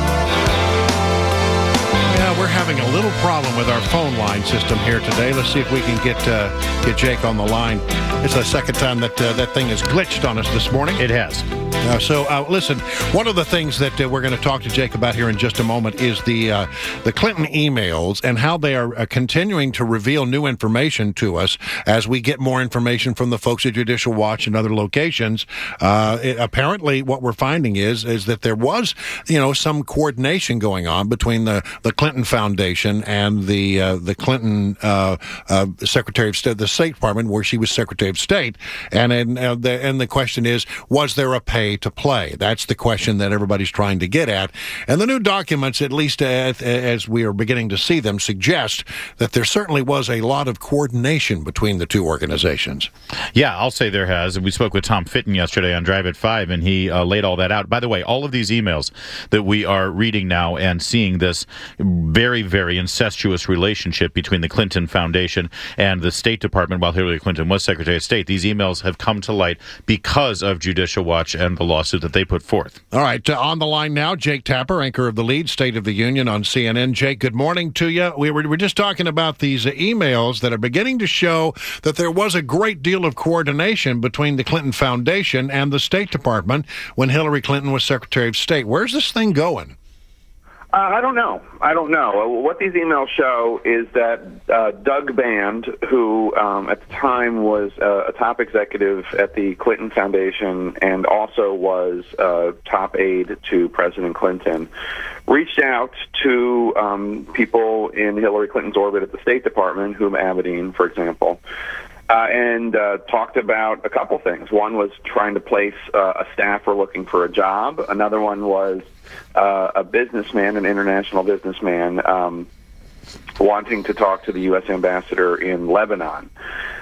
Yeah, we're having a little problem with our phone line system here today. Let's see if we can get Jake on the line. It's the second time that that thing has glitched on us this morning. It has. Listen, one of the things that we're going to talk to Jake about here in just a moment is the Clinton emails and how they are continuing to reveal new information to us as we get more information from the folks at Judicial Watch and other locations. Apparently, what we're finding is that there was, some coordination going on between the Clinton Foundation and the Clinton Secretary of State, the State Department, where she was Secretary of State, and the question is, was there a pay pay to play? That's the question that everybody's trying to get at. And the new documents, at least as we are beginning to see them, suggest that there certainly was a lot of coordination between the two organizations. Yeah, I'll say there has. We spoke with Tom Fitton yesterday on Drive at 5, and he laid all that out. By the way, all of these emails that we are reading now and seeing this very, very incestuous relationship between the Clinton Foundation and the State Department while Hillary Clinton was Secretary of State, these emails have come to light because of Judicial Watch and the lawsuit that they put forth. All right, on the line now, Jake Tapper, anchor of The Lead, State of the Union on CNN. Jake, good morning to you. We were just talking about these emails that are beginning to show that there was a great deal of coordination between the Clinton Foundation and the State Department when Hillary Clinton was Secretary of State. Where's this thing going? I don't know. What these emails show is that Doug Band, who at the time was a top executive at the Clinton Foundation and also was top aide to President Clinton, reached out to people in Hillary Clinton's orbit at the State Department, Huma Abedin, for example, and talked about a couple things. One was trying to place a staffer looking for a job. Another one was a businessman, an international businessman, wanting to talk to the U.S. ambassador in Lebanon.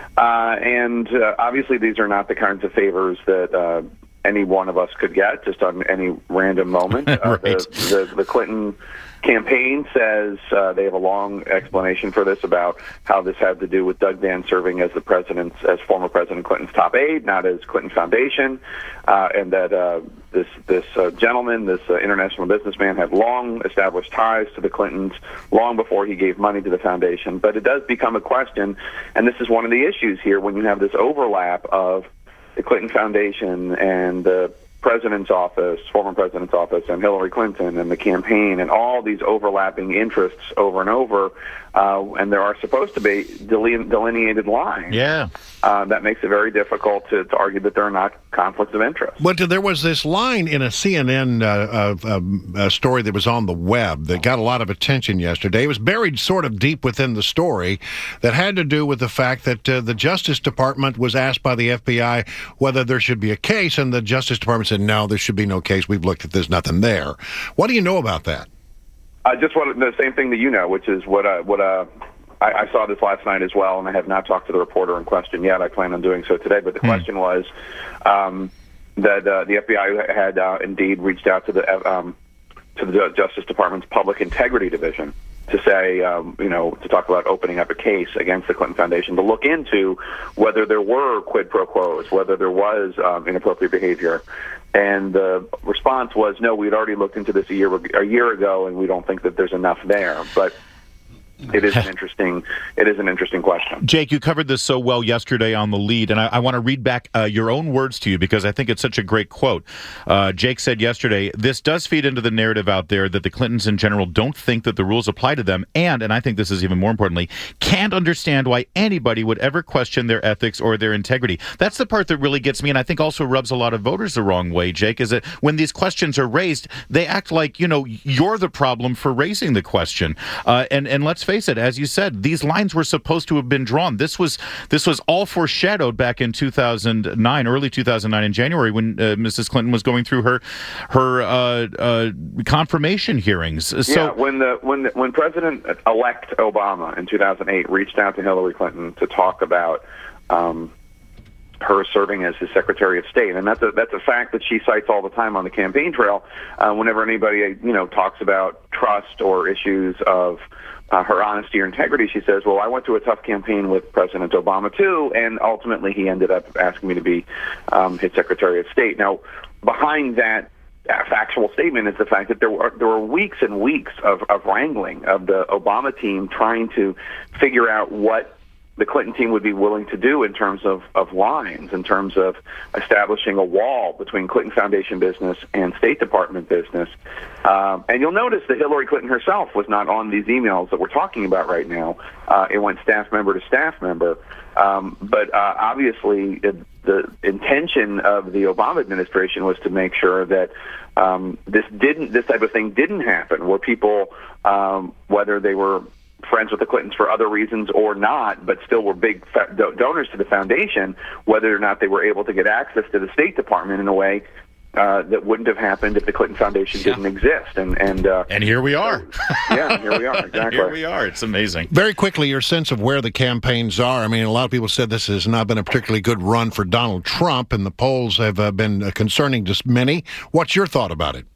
And obviously these are not the kinds of favors that any one of us could get just on any random moment. Right. The Clinton campaign says they have a long explanation for this about how this had to do with Doug Band serving as as former President Clinton's top aide, not as Clinton Foundation, and that this gentleman, this international businessman, had long established ties to the Clintons long before he gave money to the foundation. But it does become a question, and this is one of the issues here when you have this overlap of the Clinton Foundation and the President's office, former President's office, and Hillary Clinton and the campaign, and all these overlapping interests over and over, and there are supposed to be delineated lines. Yeah. That makes it very difficult to argue that there are not conflicts of interest. But there was this line in a CNN story that was on the web that got a lot of attention yesterday. It was buried sort of deep within the story that had to do with the fact that the Justice Department was asked by the FBI whether there should be a case, and the Justice Department said, no, there should be no case. We've looked at this, nothing there. What do you know about that? Just the same thing that you know, which is I saw this last night as well, and I have not talked to the reporter in question yet. I plan on doing so today. But the question was that the FBI had indeed reached out to the Justice Department's Public Integrity Division to say, to talk about opening up a case against the Clinton Foundation to look into whether there were quid pro quos, whether there was inappropriate behavior. And the response was, no, we'd already looked into this a year ago, and we don't think that there's enough there. But it is an interesting question. Jake, you covered this so well yesterday on The Lead, and I want to read back your own words to you because I think it's such a great quote. Jake said yesterday, this does feed into the narrative out there that the Clintons in general don't think that the rules apply to them, and I think this is even more importantly, can't understand why anybody would ever question their ethics or their integrity. That's the part that really gets me, and I think also rubs a lot of voters the wrong way, Jake, is that when these questions are raised, they act like, you're the problem for raising the question. And let's face it, as you said, these lines were supposed to have been drawn. This was all foreshadowed back in 2009, early 2009 in January, when Mrs. Clinton was going through her confirmation hearings. So when President-elect Obama in 2008 reached out to Hillary Clinton to talk about her serving as his Secretary of State, and that's a fact that she cites all the time on the campaign trail. Whenever anybody talks about trust or issues of her honesty or integrity, she says, well, I went through a tough campaign with President Obama too, and ultimately he ended up asking me to be his Secretary of State. Now, behind that factual statement is the fact that there were weeks and weeks of wrangling of the Obama team trying to figure out what the Clinton team would be willing to do in terms of lines, in terms of establishing a wall between Clinton Foundation business and State Department business. And you'll notice that Hillary Clinton herself was not on these emails that we're talking about right now. It went staff member to staff member. But obviously, the intention of the Obama administration was to make sure that this type of thing didn't happen, where people, whether they were friends with the Clintons for other reasons or not, but still were big donors to the foundation, whether or not they were able to get access to the State Department in a way that wouldn't have happened if the Clinton Foundation didn't exist. And here we are. Yeah, here we are. Exactly. Here we are. It's amazing. Very quickly, your sense of where the campaigns are. I mean, a lot of people said this has not been a particularly good run for Donald Trump, and the polls have been concerning to many. What's your thought about it?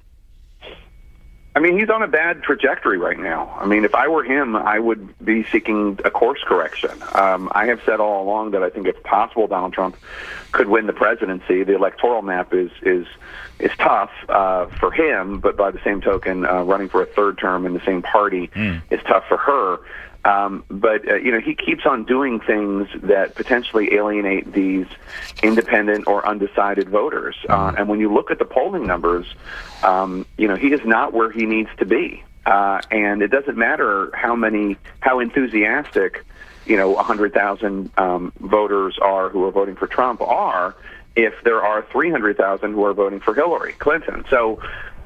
I mean, he's on a bad trajectory right now. I mean, if I were him, I would be seeking a course correction. I have said all along that I think it's possible Donald Trump could win the presidency. The electoral map is tough for him, but by the same token, running for a third term in the same party is tough for her. But he keeps on doing things that potentially alienate these independent or undecided voters. And when you look at the polling numbers, he is not where he needs to be. And it doesn't matter how enthusiastic, 100,000 voters are who are voting for Trump are, if there are 300,000 who are voting for Hillary Clinton. So,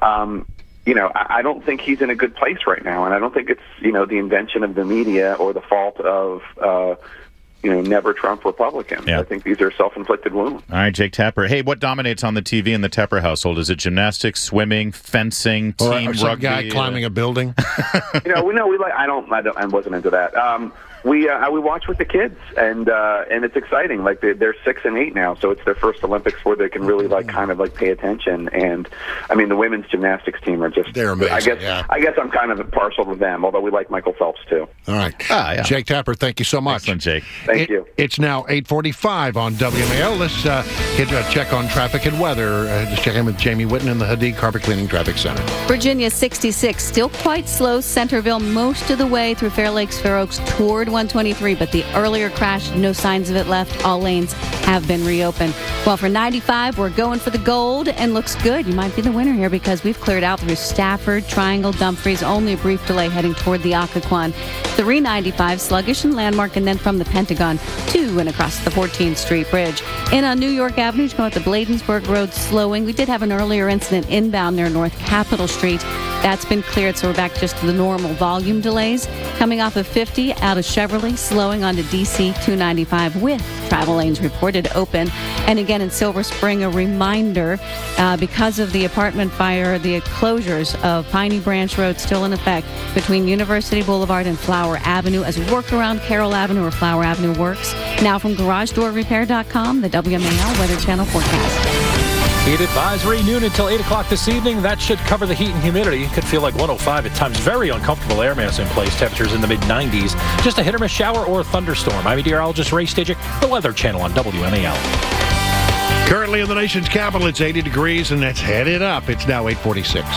I don't think he's in a good place right now, and I don't think it's, the invention of the media or the fault of, never Trump Republicans. Yeah. I think these are self-inflicted wounds. All right, Jake Tapper. Hey, what dominates on the TV in the Tapper household? Is it gymnastics, swimming, fencing, team or some rugby? guy climbing a building? I wasn't into that. We watch with the kids, and it's exciting. Like they're 6 and 8 now, so it's their first Olympics where they can really pay attention. And I mean, the women's gymnastics team are just—they're amazing. I guess I'm kind of partial to them, although we like Michael Phelps too. All right, Jake Tapper, thank you so much. Excellent, Jake. Thank you. It's now 8:45 on WMAL. Let's hit a check on traffic and weather. Just check in with Jamie Whitten in the Hadid Carpet Cleaning Traffic Center. Virginia 66, still quite slow. Centerville most of the way through Fair Lakes, Fair Oaks toward 123, but the earlier crash, no signs of it left. All lanes have been reopened. Well, for 95, we're going for the gold and looks good. You might be the winner here because we've cleared out through Stafford, Triangle, Dumfries, only a brief delay heading toward the Occoquan. 395, sluggish and Landmark, and then from the Pentagon to and across the 14th Street Bridge. In on New York Avenue, you go at the Bladensburg Road slowing. We did have an earlier incident inbound near North Capitol Street. That's been cleared, so we're back just to the normal volume delays. Coming off of 50 out of Chevrolet, slowing onto DC 295 with travel lanes reported open. And again, in Silver Spring, a reminder, because of the apartment fire, the closures of Piney Branch Road still in effect between University Boulevard and Flower Avenue as we work around Carroll Avenue or Flower Avenue works. Now from GarageDoorRepair.com, the WMAL Weather Channel forecast. Heat advisory noon until 8 o'clock this evening. That should cover the heat and humidity. It could feel like 105 at times. Very uncomfortable air mass in place. Temperatures in the mid-90s. Just a hit or miss shower or thunderstorm. I'm meteorologist Ray Stajic, the Weather Channel on WMAL. Currently in the nation's capital, it's 80 degrees, and it's headed up. It's now 8:46.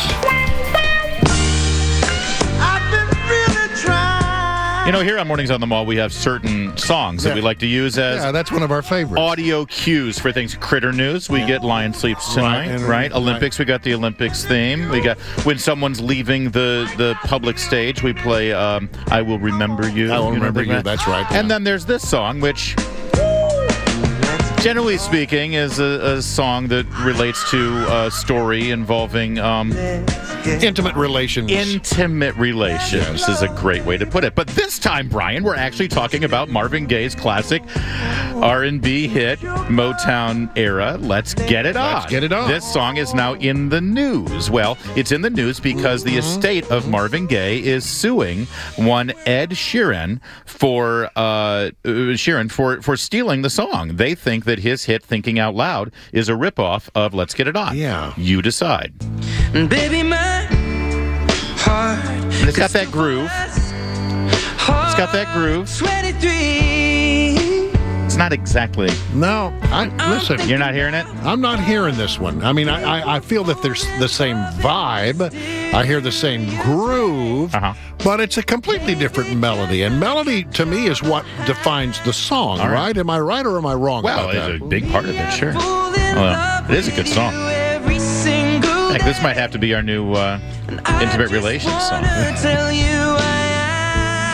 Here on Mornings on the Mall, we have certain songs that we like to use as that's one of our favorites. Audio cues for things. Critter News, we get Lion Sleeps Tonight, right? Olympics, we got the Olympics theme. We got when someone's leaving the public stage, we play I Will Remember You. I Will Remember You, that's right. Yeah. And then there's this song, which, generally speaking, is a song that relates to a story involving intimate relations. Intimate relations is a great way to put it. But this time, Brian, we're actually talking about Marvin Gaye's classic R&B hit, Motown era, Let's Get It On. Let's Get It On. This song is now in the news. Well, it's in the news because the estate of Marvin Gaye is suing one Ed Sheeran for stealing the song. They think that his hit, Thinking Out Loud, is a ripoff of Let's Get It On. Yeah. You decide. Baby, my heart. And it's got that groove. It's got that groove. 23. It's not exactly. No. Listen. You're not hearing it? I'm not hearing this one. I mean, I feel that there's the same vibe. I hear the same groove. But it's a completely different melody. And melody, to me, is what defines the song, right? Am I right or am I wrong about that? It's a big part of it, sure. Well, it is a good song. In fact, this might have to be our new intimate relations song.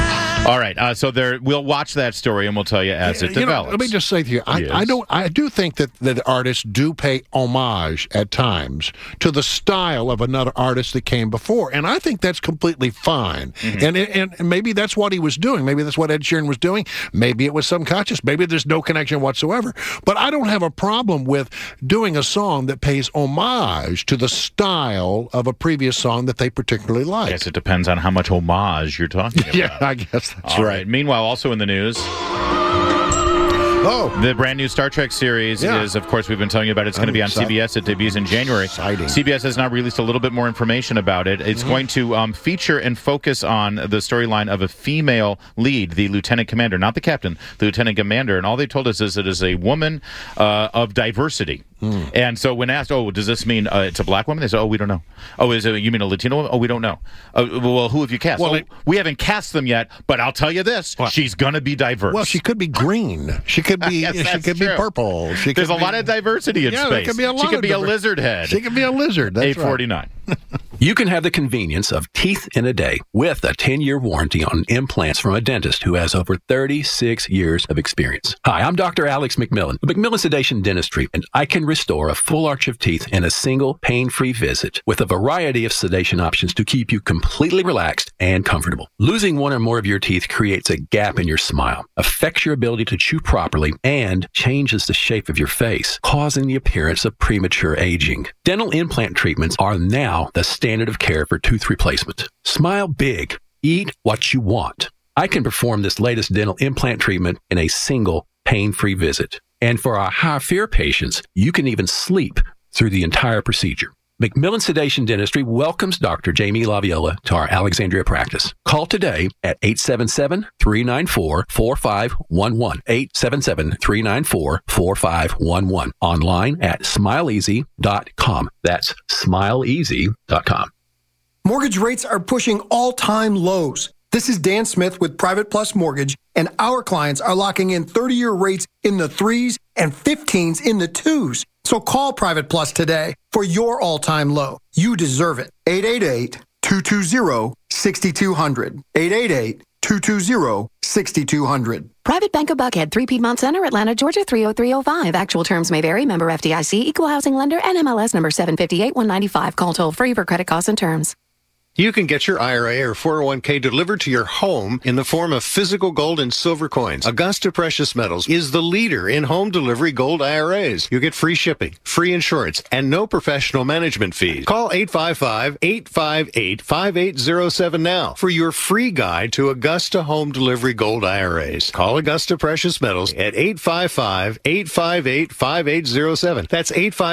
All right, so we'll watch that story and we'll tell you as it develops. Let me just say to you, I do think that artists do pay homage at times to the style of another artist that came before, and I think that's completely fine. And maybe that's what he was doing. Maybe that's what Ed Sheeran was doing. Maybe it was subconscious. Maybe there's no connection whatsoever. But I don't have a problem with doing a song that pays homage to the style of a previous song that they particularly like. I guess it depends on how much homage you're talking about. Yeah, I guess that's right. Meanwhile, also in the news, the brand new Star Trek series is, of course, we've been telling you about it. It's going to be on CBS. It debuts in January. Exciting. CBS has now released a little bit more information about it. It's going to feature and focus on the storyline of a female lead, the lieutenant commander, not the captain, the lieutenant commander. And all they told us is it is a woman of diversity. And so when asked, does this mean it's a black woman? They said, we don't know. You mean a Latino woman? We don't know. Well, who have you cast? Well, we haven't cast them yet, but I'll tell you this, she's going to be diverse. Well, she could be green. She could be be purple. There's a lot of diversity in space. There could be she could be a lizard head. She could be a lizard. That's 849. You can have the convenience of teeth in a day with a 10-year warranty on implants from a dentist who has over 36 years of experience. Hi, I'm Dr. Alex McMillan of McMillan Sedation Dentistry, and I can restore a full arch of teeth in a single pain-free visit with a variety of sedation options to keep you completely relaxed and comfortable. Losing one or more of your teeth creates a gap in your smile, affects your ability to chew properly, and changes the shape of your face, causing the appearance of premature aging. Dental implant treatments are now the standard of care for tooth replacement. Smile big. Eat what you want. I can perform this latest dental implant treatment in a single pain-free visit. And for our high-fear patients, you can even sleep through the entire procedure. McMillan Sedation Dentistry welcomes Dr. Jamie Laviola to our Alexandria practice. Call today at 877-394-4511. 877-394-4511. Online at smileeasy.com. That's smileeasy.com. Mortgage rates are pushing all-time lows. This is Dan Smith with Private Plus Mortgage, and our clients are locking in 30-year rates in the 3s and 15s in the 2s. So call Private Plus today for your all-time low. You deserve it. 888-220-6200. 888-220-6200. Private Bank of Buckhead, 3 Piedmont Center, Atlanta, Georgia, 30305. Actual terms may vary. Member FDIC, Equal Housing Lender, NMLS number 758-195. Call toll-free for credit costs and terms. You can get your IRA or 401k delivered to your home in the form of physical gold and silver coins. Augusta Precious Metals is the leader in home delivery gold IRAs. You get free shipping, free insurance, and no professional management fees. Call 855-858-5807 now for your free guide to Augusta Home Delivery Gold IRAs. Call Augusta Precious Metals at 855-858-5807. That's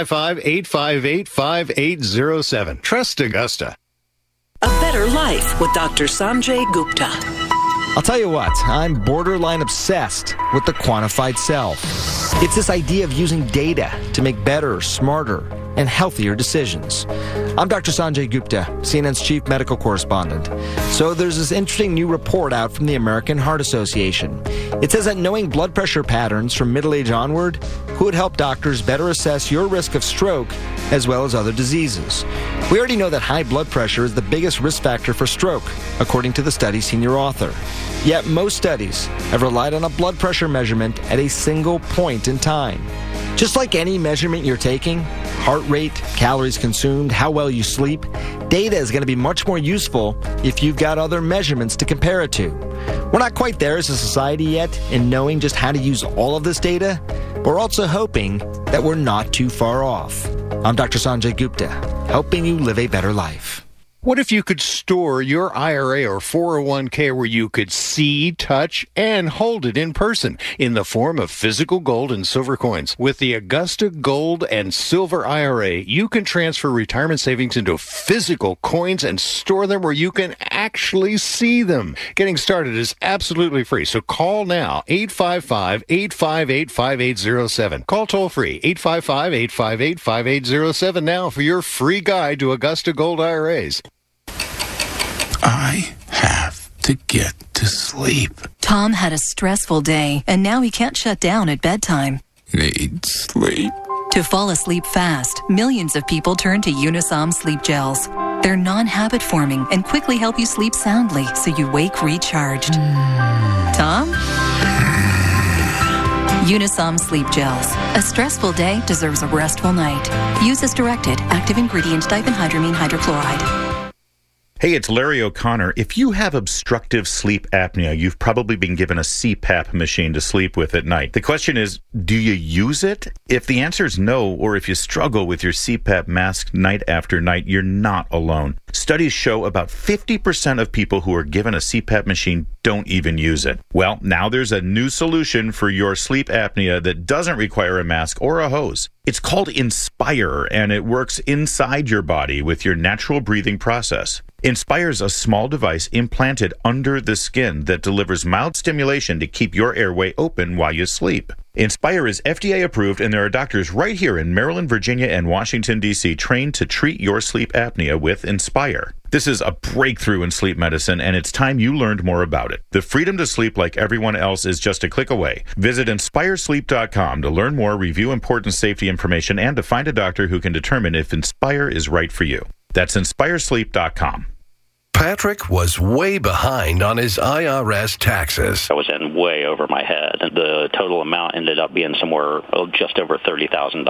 855-858-5807. Trust Augusta. A Better Life with Dr. Sanjay Gupta. I'll tell you what, I'm borderline obsessed with the quantified self. It's this idea of using data to make better, smarter, and healthier decisions. I'm Dr. Sanjay Gupta, CNN's chief medical correspondent. So there's this interesting new report out from the American Heart Association. It says that knowing blood pressure patterns from middle age onward could help doctors better assess your risk of stroke as well as other diseases. We already know that high blood pressure is the biggest risk factor for stroke, according to the study's senior author. Yet most studies have relied on a blood pressure measurement at a single point in time. Just like any measurement you're taking, heart rate, calories consumed, how well you sleep, data is going to be much more useful if you've got other measurements to compare it to. We're not quite there as a society yet in knowing just how to use all of this data, but we're also hoping that we're not too far off. I'm Dr. Sanjay Gupta, helping you live a better life. What if you could store your IRA or 401k where you could see, touch, and hold it in person in the form of physical gold and silver coins? With the Augusta Gold and Silver IRA, you can transfer retirement savings into physical coins and store them where you can actually see them. Getting started is absolutely free, so call now, 855-858-5807. Call toll-free, 855-858-5807 now for your free guide to Augusta Gold IRAs. I have to get to sleep. Tom had a stressful day, and now he can't shut down at bedtime. Need sleep. To fall asleep fast, millions of people turn to Unisom sleep gels. They're non-habit forming and quickly help you sleep soundly so you wake recharged. Tom? Unisom Sleep Gels. A stressful day deserves a restful night. Use as directed. Active ingredient diphenhydramine hydrochloride. Hey, it's Larry O'Connor. If you have obstructive sleep apnea, you've probably been given a CPAP machine to sleep with at night. The question is, do you use it? If the answer is no, or if you struggle with your CPAP mask night after night, you're not alone. Studies show about 50% of people who are given a CPAP machine don't even use it. Well, now there's a new solution for your sleep apnea that doesn't require a mask or a hose. It's called Inspire, and it works inside your body with your natural breathing process. Inspire is a small device implanted under the skin that delivers mild stimulation to keep your airway open while you sleep. Inspire is FDA approved, and there are doctors right here in Maryland, Virginia, and Washington, D.C. trained to treat your sleep apnea with Inspire. This is a breakthrough in sleep medicine, and it's time you learned more about it. The freedom to sleep like everyone else is just a click away. Visit InspireSleep.com to learn more, review important safety information, and to find a doctor who can determine if Inspire is right for you. That's InspireSleep.com. Patrick was way behind on his IRS taxes. I was in way over my head. The total amount ended up being somewhere just over $30,000.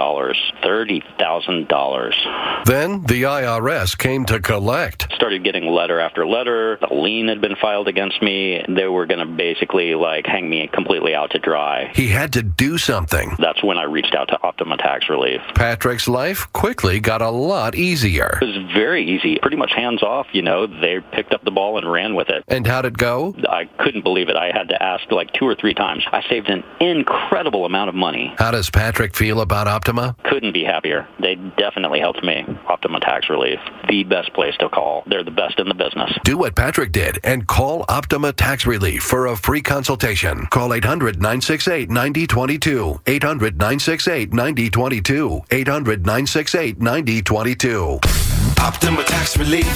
$30,000. Then the IRS came to collect. Started getting letter after letter. A lien had been filed against me. They were going to basically hang me completely out to dry. He had to do something. That's when I reached out to Optima Tax Relief. Patrick's life quickly got a lot easier. It was very easy. Pretty much hands off, They picked up the ball and ran with it. And how'd it go? I couldn't believe it. I had to ask 2 or 3 times. I saved an incredible amount of money. How does Patrick feel about Optima? Couldn't be happier. They definitely helped me. Optima Tax Relief, the best place to call. They're the best in the business. Do what Patrick did and call Optima Tax Relief for a free consultation. Call 800-968-9022. 800-968-9022. 800-968-9022. Optima Tax Relief.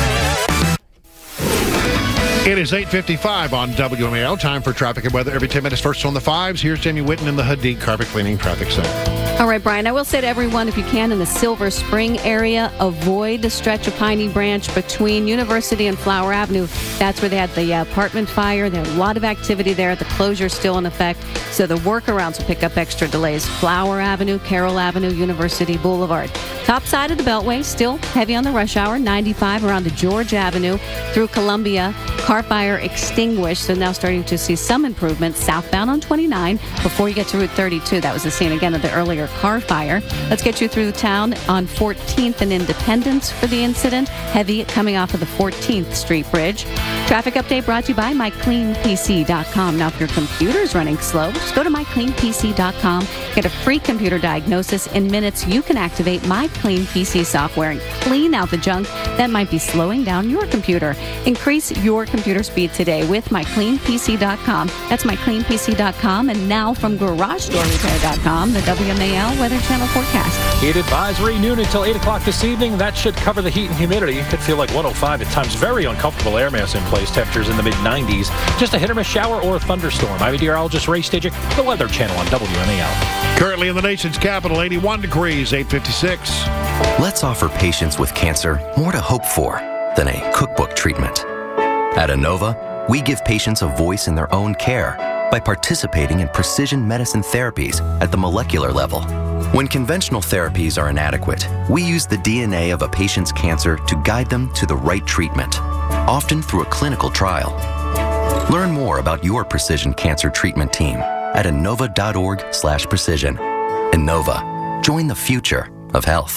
It is 8:55 on WMAL. Time for traffic and weather every 10 minutes. First on the 5s, here's Jamie Whitten in the Hadid Carpet Cleaning Traffic Center. All right, Brian, I will say to everyone, if you can, in the Silver Spring area, avoid the stretch of Piney Branch between University and Flower Avenue. That's where they had the apartment fire. There's a lot of activity there. The closure is still in effect, so the workarounds will pick up extra delays. Flower Avenue, Carroll Avenue, University Boulevard. Top side of the Beltway, still heavy on the rush hour. 95 around the George Avenue through Columbia. Car fire extinguished, so now starting to see some improvement southbound on 29 before you get to Route 32. That was the scene again of the earlier car fire. Let's get you through the town on 14th and Independence for the incident. Heavy coming off of the 14th Street Bridge. Traffic update brought to you by MyCleanPC.com. Now, if your computer's running slow, just go to MyCleanPC.com. Get a free computer diagnosis. In minutes, you can activate MyCleanPC software and clean out the junk that might be slowing down your computer. Increase your computer speed today with MyCleanPC.com. That's MyCleanPC.com. And now from GarageDoorRepair.com, the WMAL Weather Channel forecast. Heat advisory noon until 8 o'clock this evening. That should cover the heat and humidity. It could feel like 105 at times. Very uncomfortable air mass in place. Temperatures in the mid-90s. Just a hit or miss shower or a thunderstorm. I'm meteorologist Ray Stajic, the Weather Channel on WMAL. Currently in the nation's capital, 81 degrees, 8:56. Let's offer patients with cancer more to hope for than a cookbook treatment. At Inova, we give patients a voice in their own care by participating in precision medicine therapies at the molecular level. When conventional therapies are inadequate, we use the DNA of a patient's cancer to guide them to the right treatment, often through a clinical trial. Learn more about your precision cancer treatment team at Inova.org/precision. Inova. Join the future of health.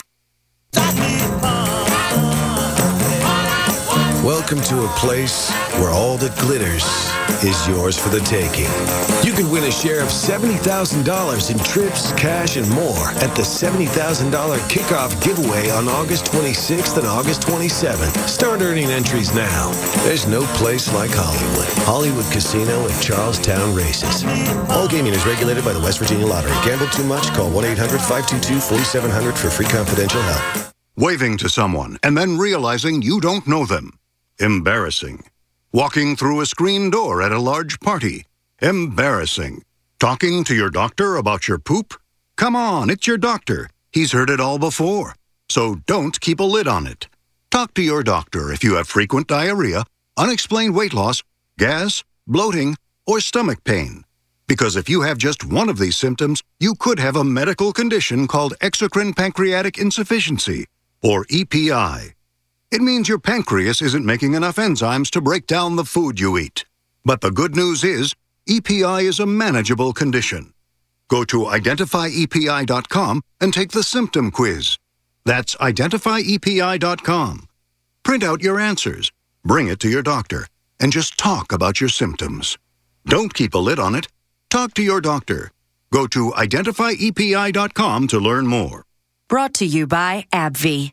Welcome to a place where all that glitters is yours for the taking. You can win a share of $70,000 in trips, cash, and more at the $70,000 kickoff giveaway on August 26th and August 27th. Start earning entries now. There's no place like Hollywood. Hollywood Casino and Charlestown Races. All gaming is regulated by the West Virginia Lottery. Gamble too much? Call 1-800-522-4700 for free confidential help. Waving to someone and then realizing you don't know them. Embarrassing. Walking through a screen door at a large party. Embarrassing. Talking to your doctor about your poop? Come on, it's your doctor. He's heard it all before. So don't keep a lid on it. Talk to your doctor if you have frequent diarrhea, unexplained weight loss, gas, bloating, or stomach pain. Because if you have just one of these symptoms, you could have a medical condition called exocrine pancreatic insufficiency, or EPI. It means your pancreas isn't making enough enzymes to break down the food you eat. But the good news is, EPI is a manageable condition. Go to identifyepi.com and take the symptom quiz. That's identifyepi.com. Print out your answers, bring it to your doctor, and just talk about your symptoms. Don't keep a lid on it. Talk to your doctor. Go to identifyepi.com to learn more. Brought to you by AbbVie.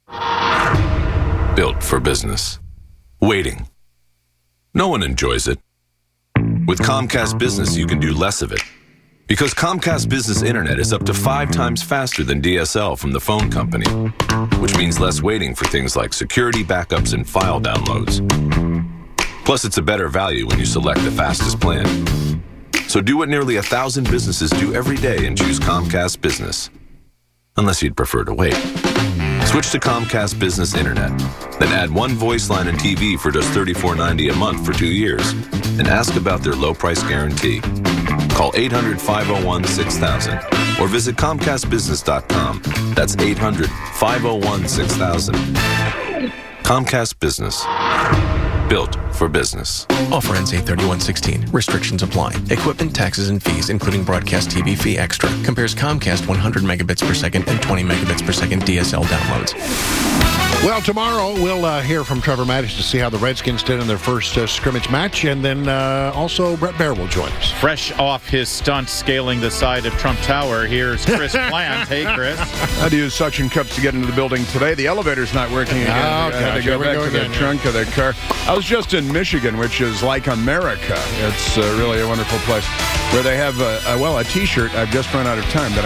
Built for business. Waiting. No one enjoys it. With Comcast Business, you can do less of it. Because Comcast Business Internet is up to 5 times faster than DSL from the phone company, which means less waiting for things like security backups and file downloads. Plus, it's a better value when you select the fastest plan. So do what nearly 1,000 businesses do every day and choose Comcast Business. Unless you'd prefer to wait. Switch to Comcast Business Internet. Then add 1 voice line and TV for just $34.90 a month for 2 years. And ask about their low price guarantee. Call 800-501-6000 or visit ComcastBusiness.com. That's 800-501-6000. Comcast Business. Built for business. Offer ends 8/31/16. Restrictions apply. Equipment, taxes, and fees, including broadcast TV fee extra. Compares Comcast 100 megabits per second and 20 megabits per second DSL downloads. Well, tomorrow we'll hear from Trevor Matich to see how the Redskins did in their first scrimmage match, and then also Brett Baer will join us. Fresh off his stunt scaling the side of Trump Tower, here's Chris Plant. Hey, Chris. I had to use suction cups to get into the building today. The elevator's not working again. I had to go back to the trunk of the car. I was just in Michigan, which is like America. It's really a wonderful place where they have, a T-shirt. I've just run out of time, but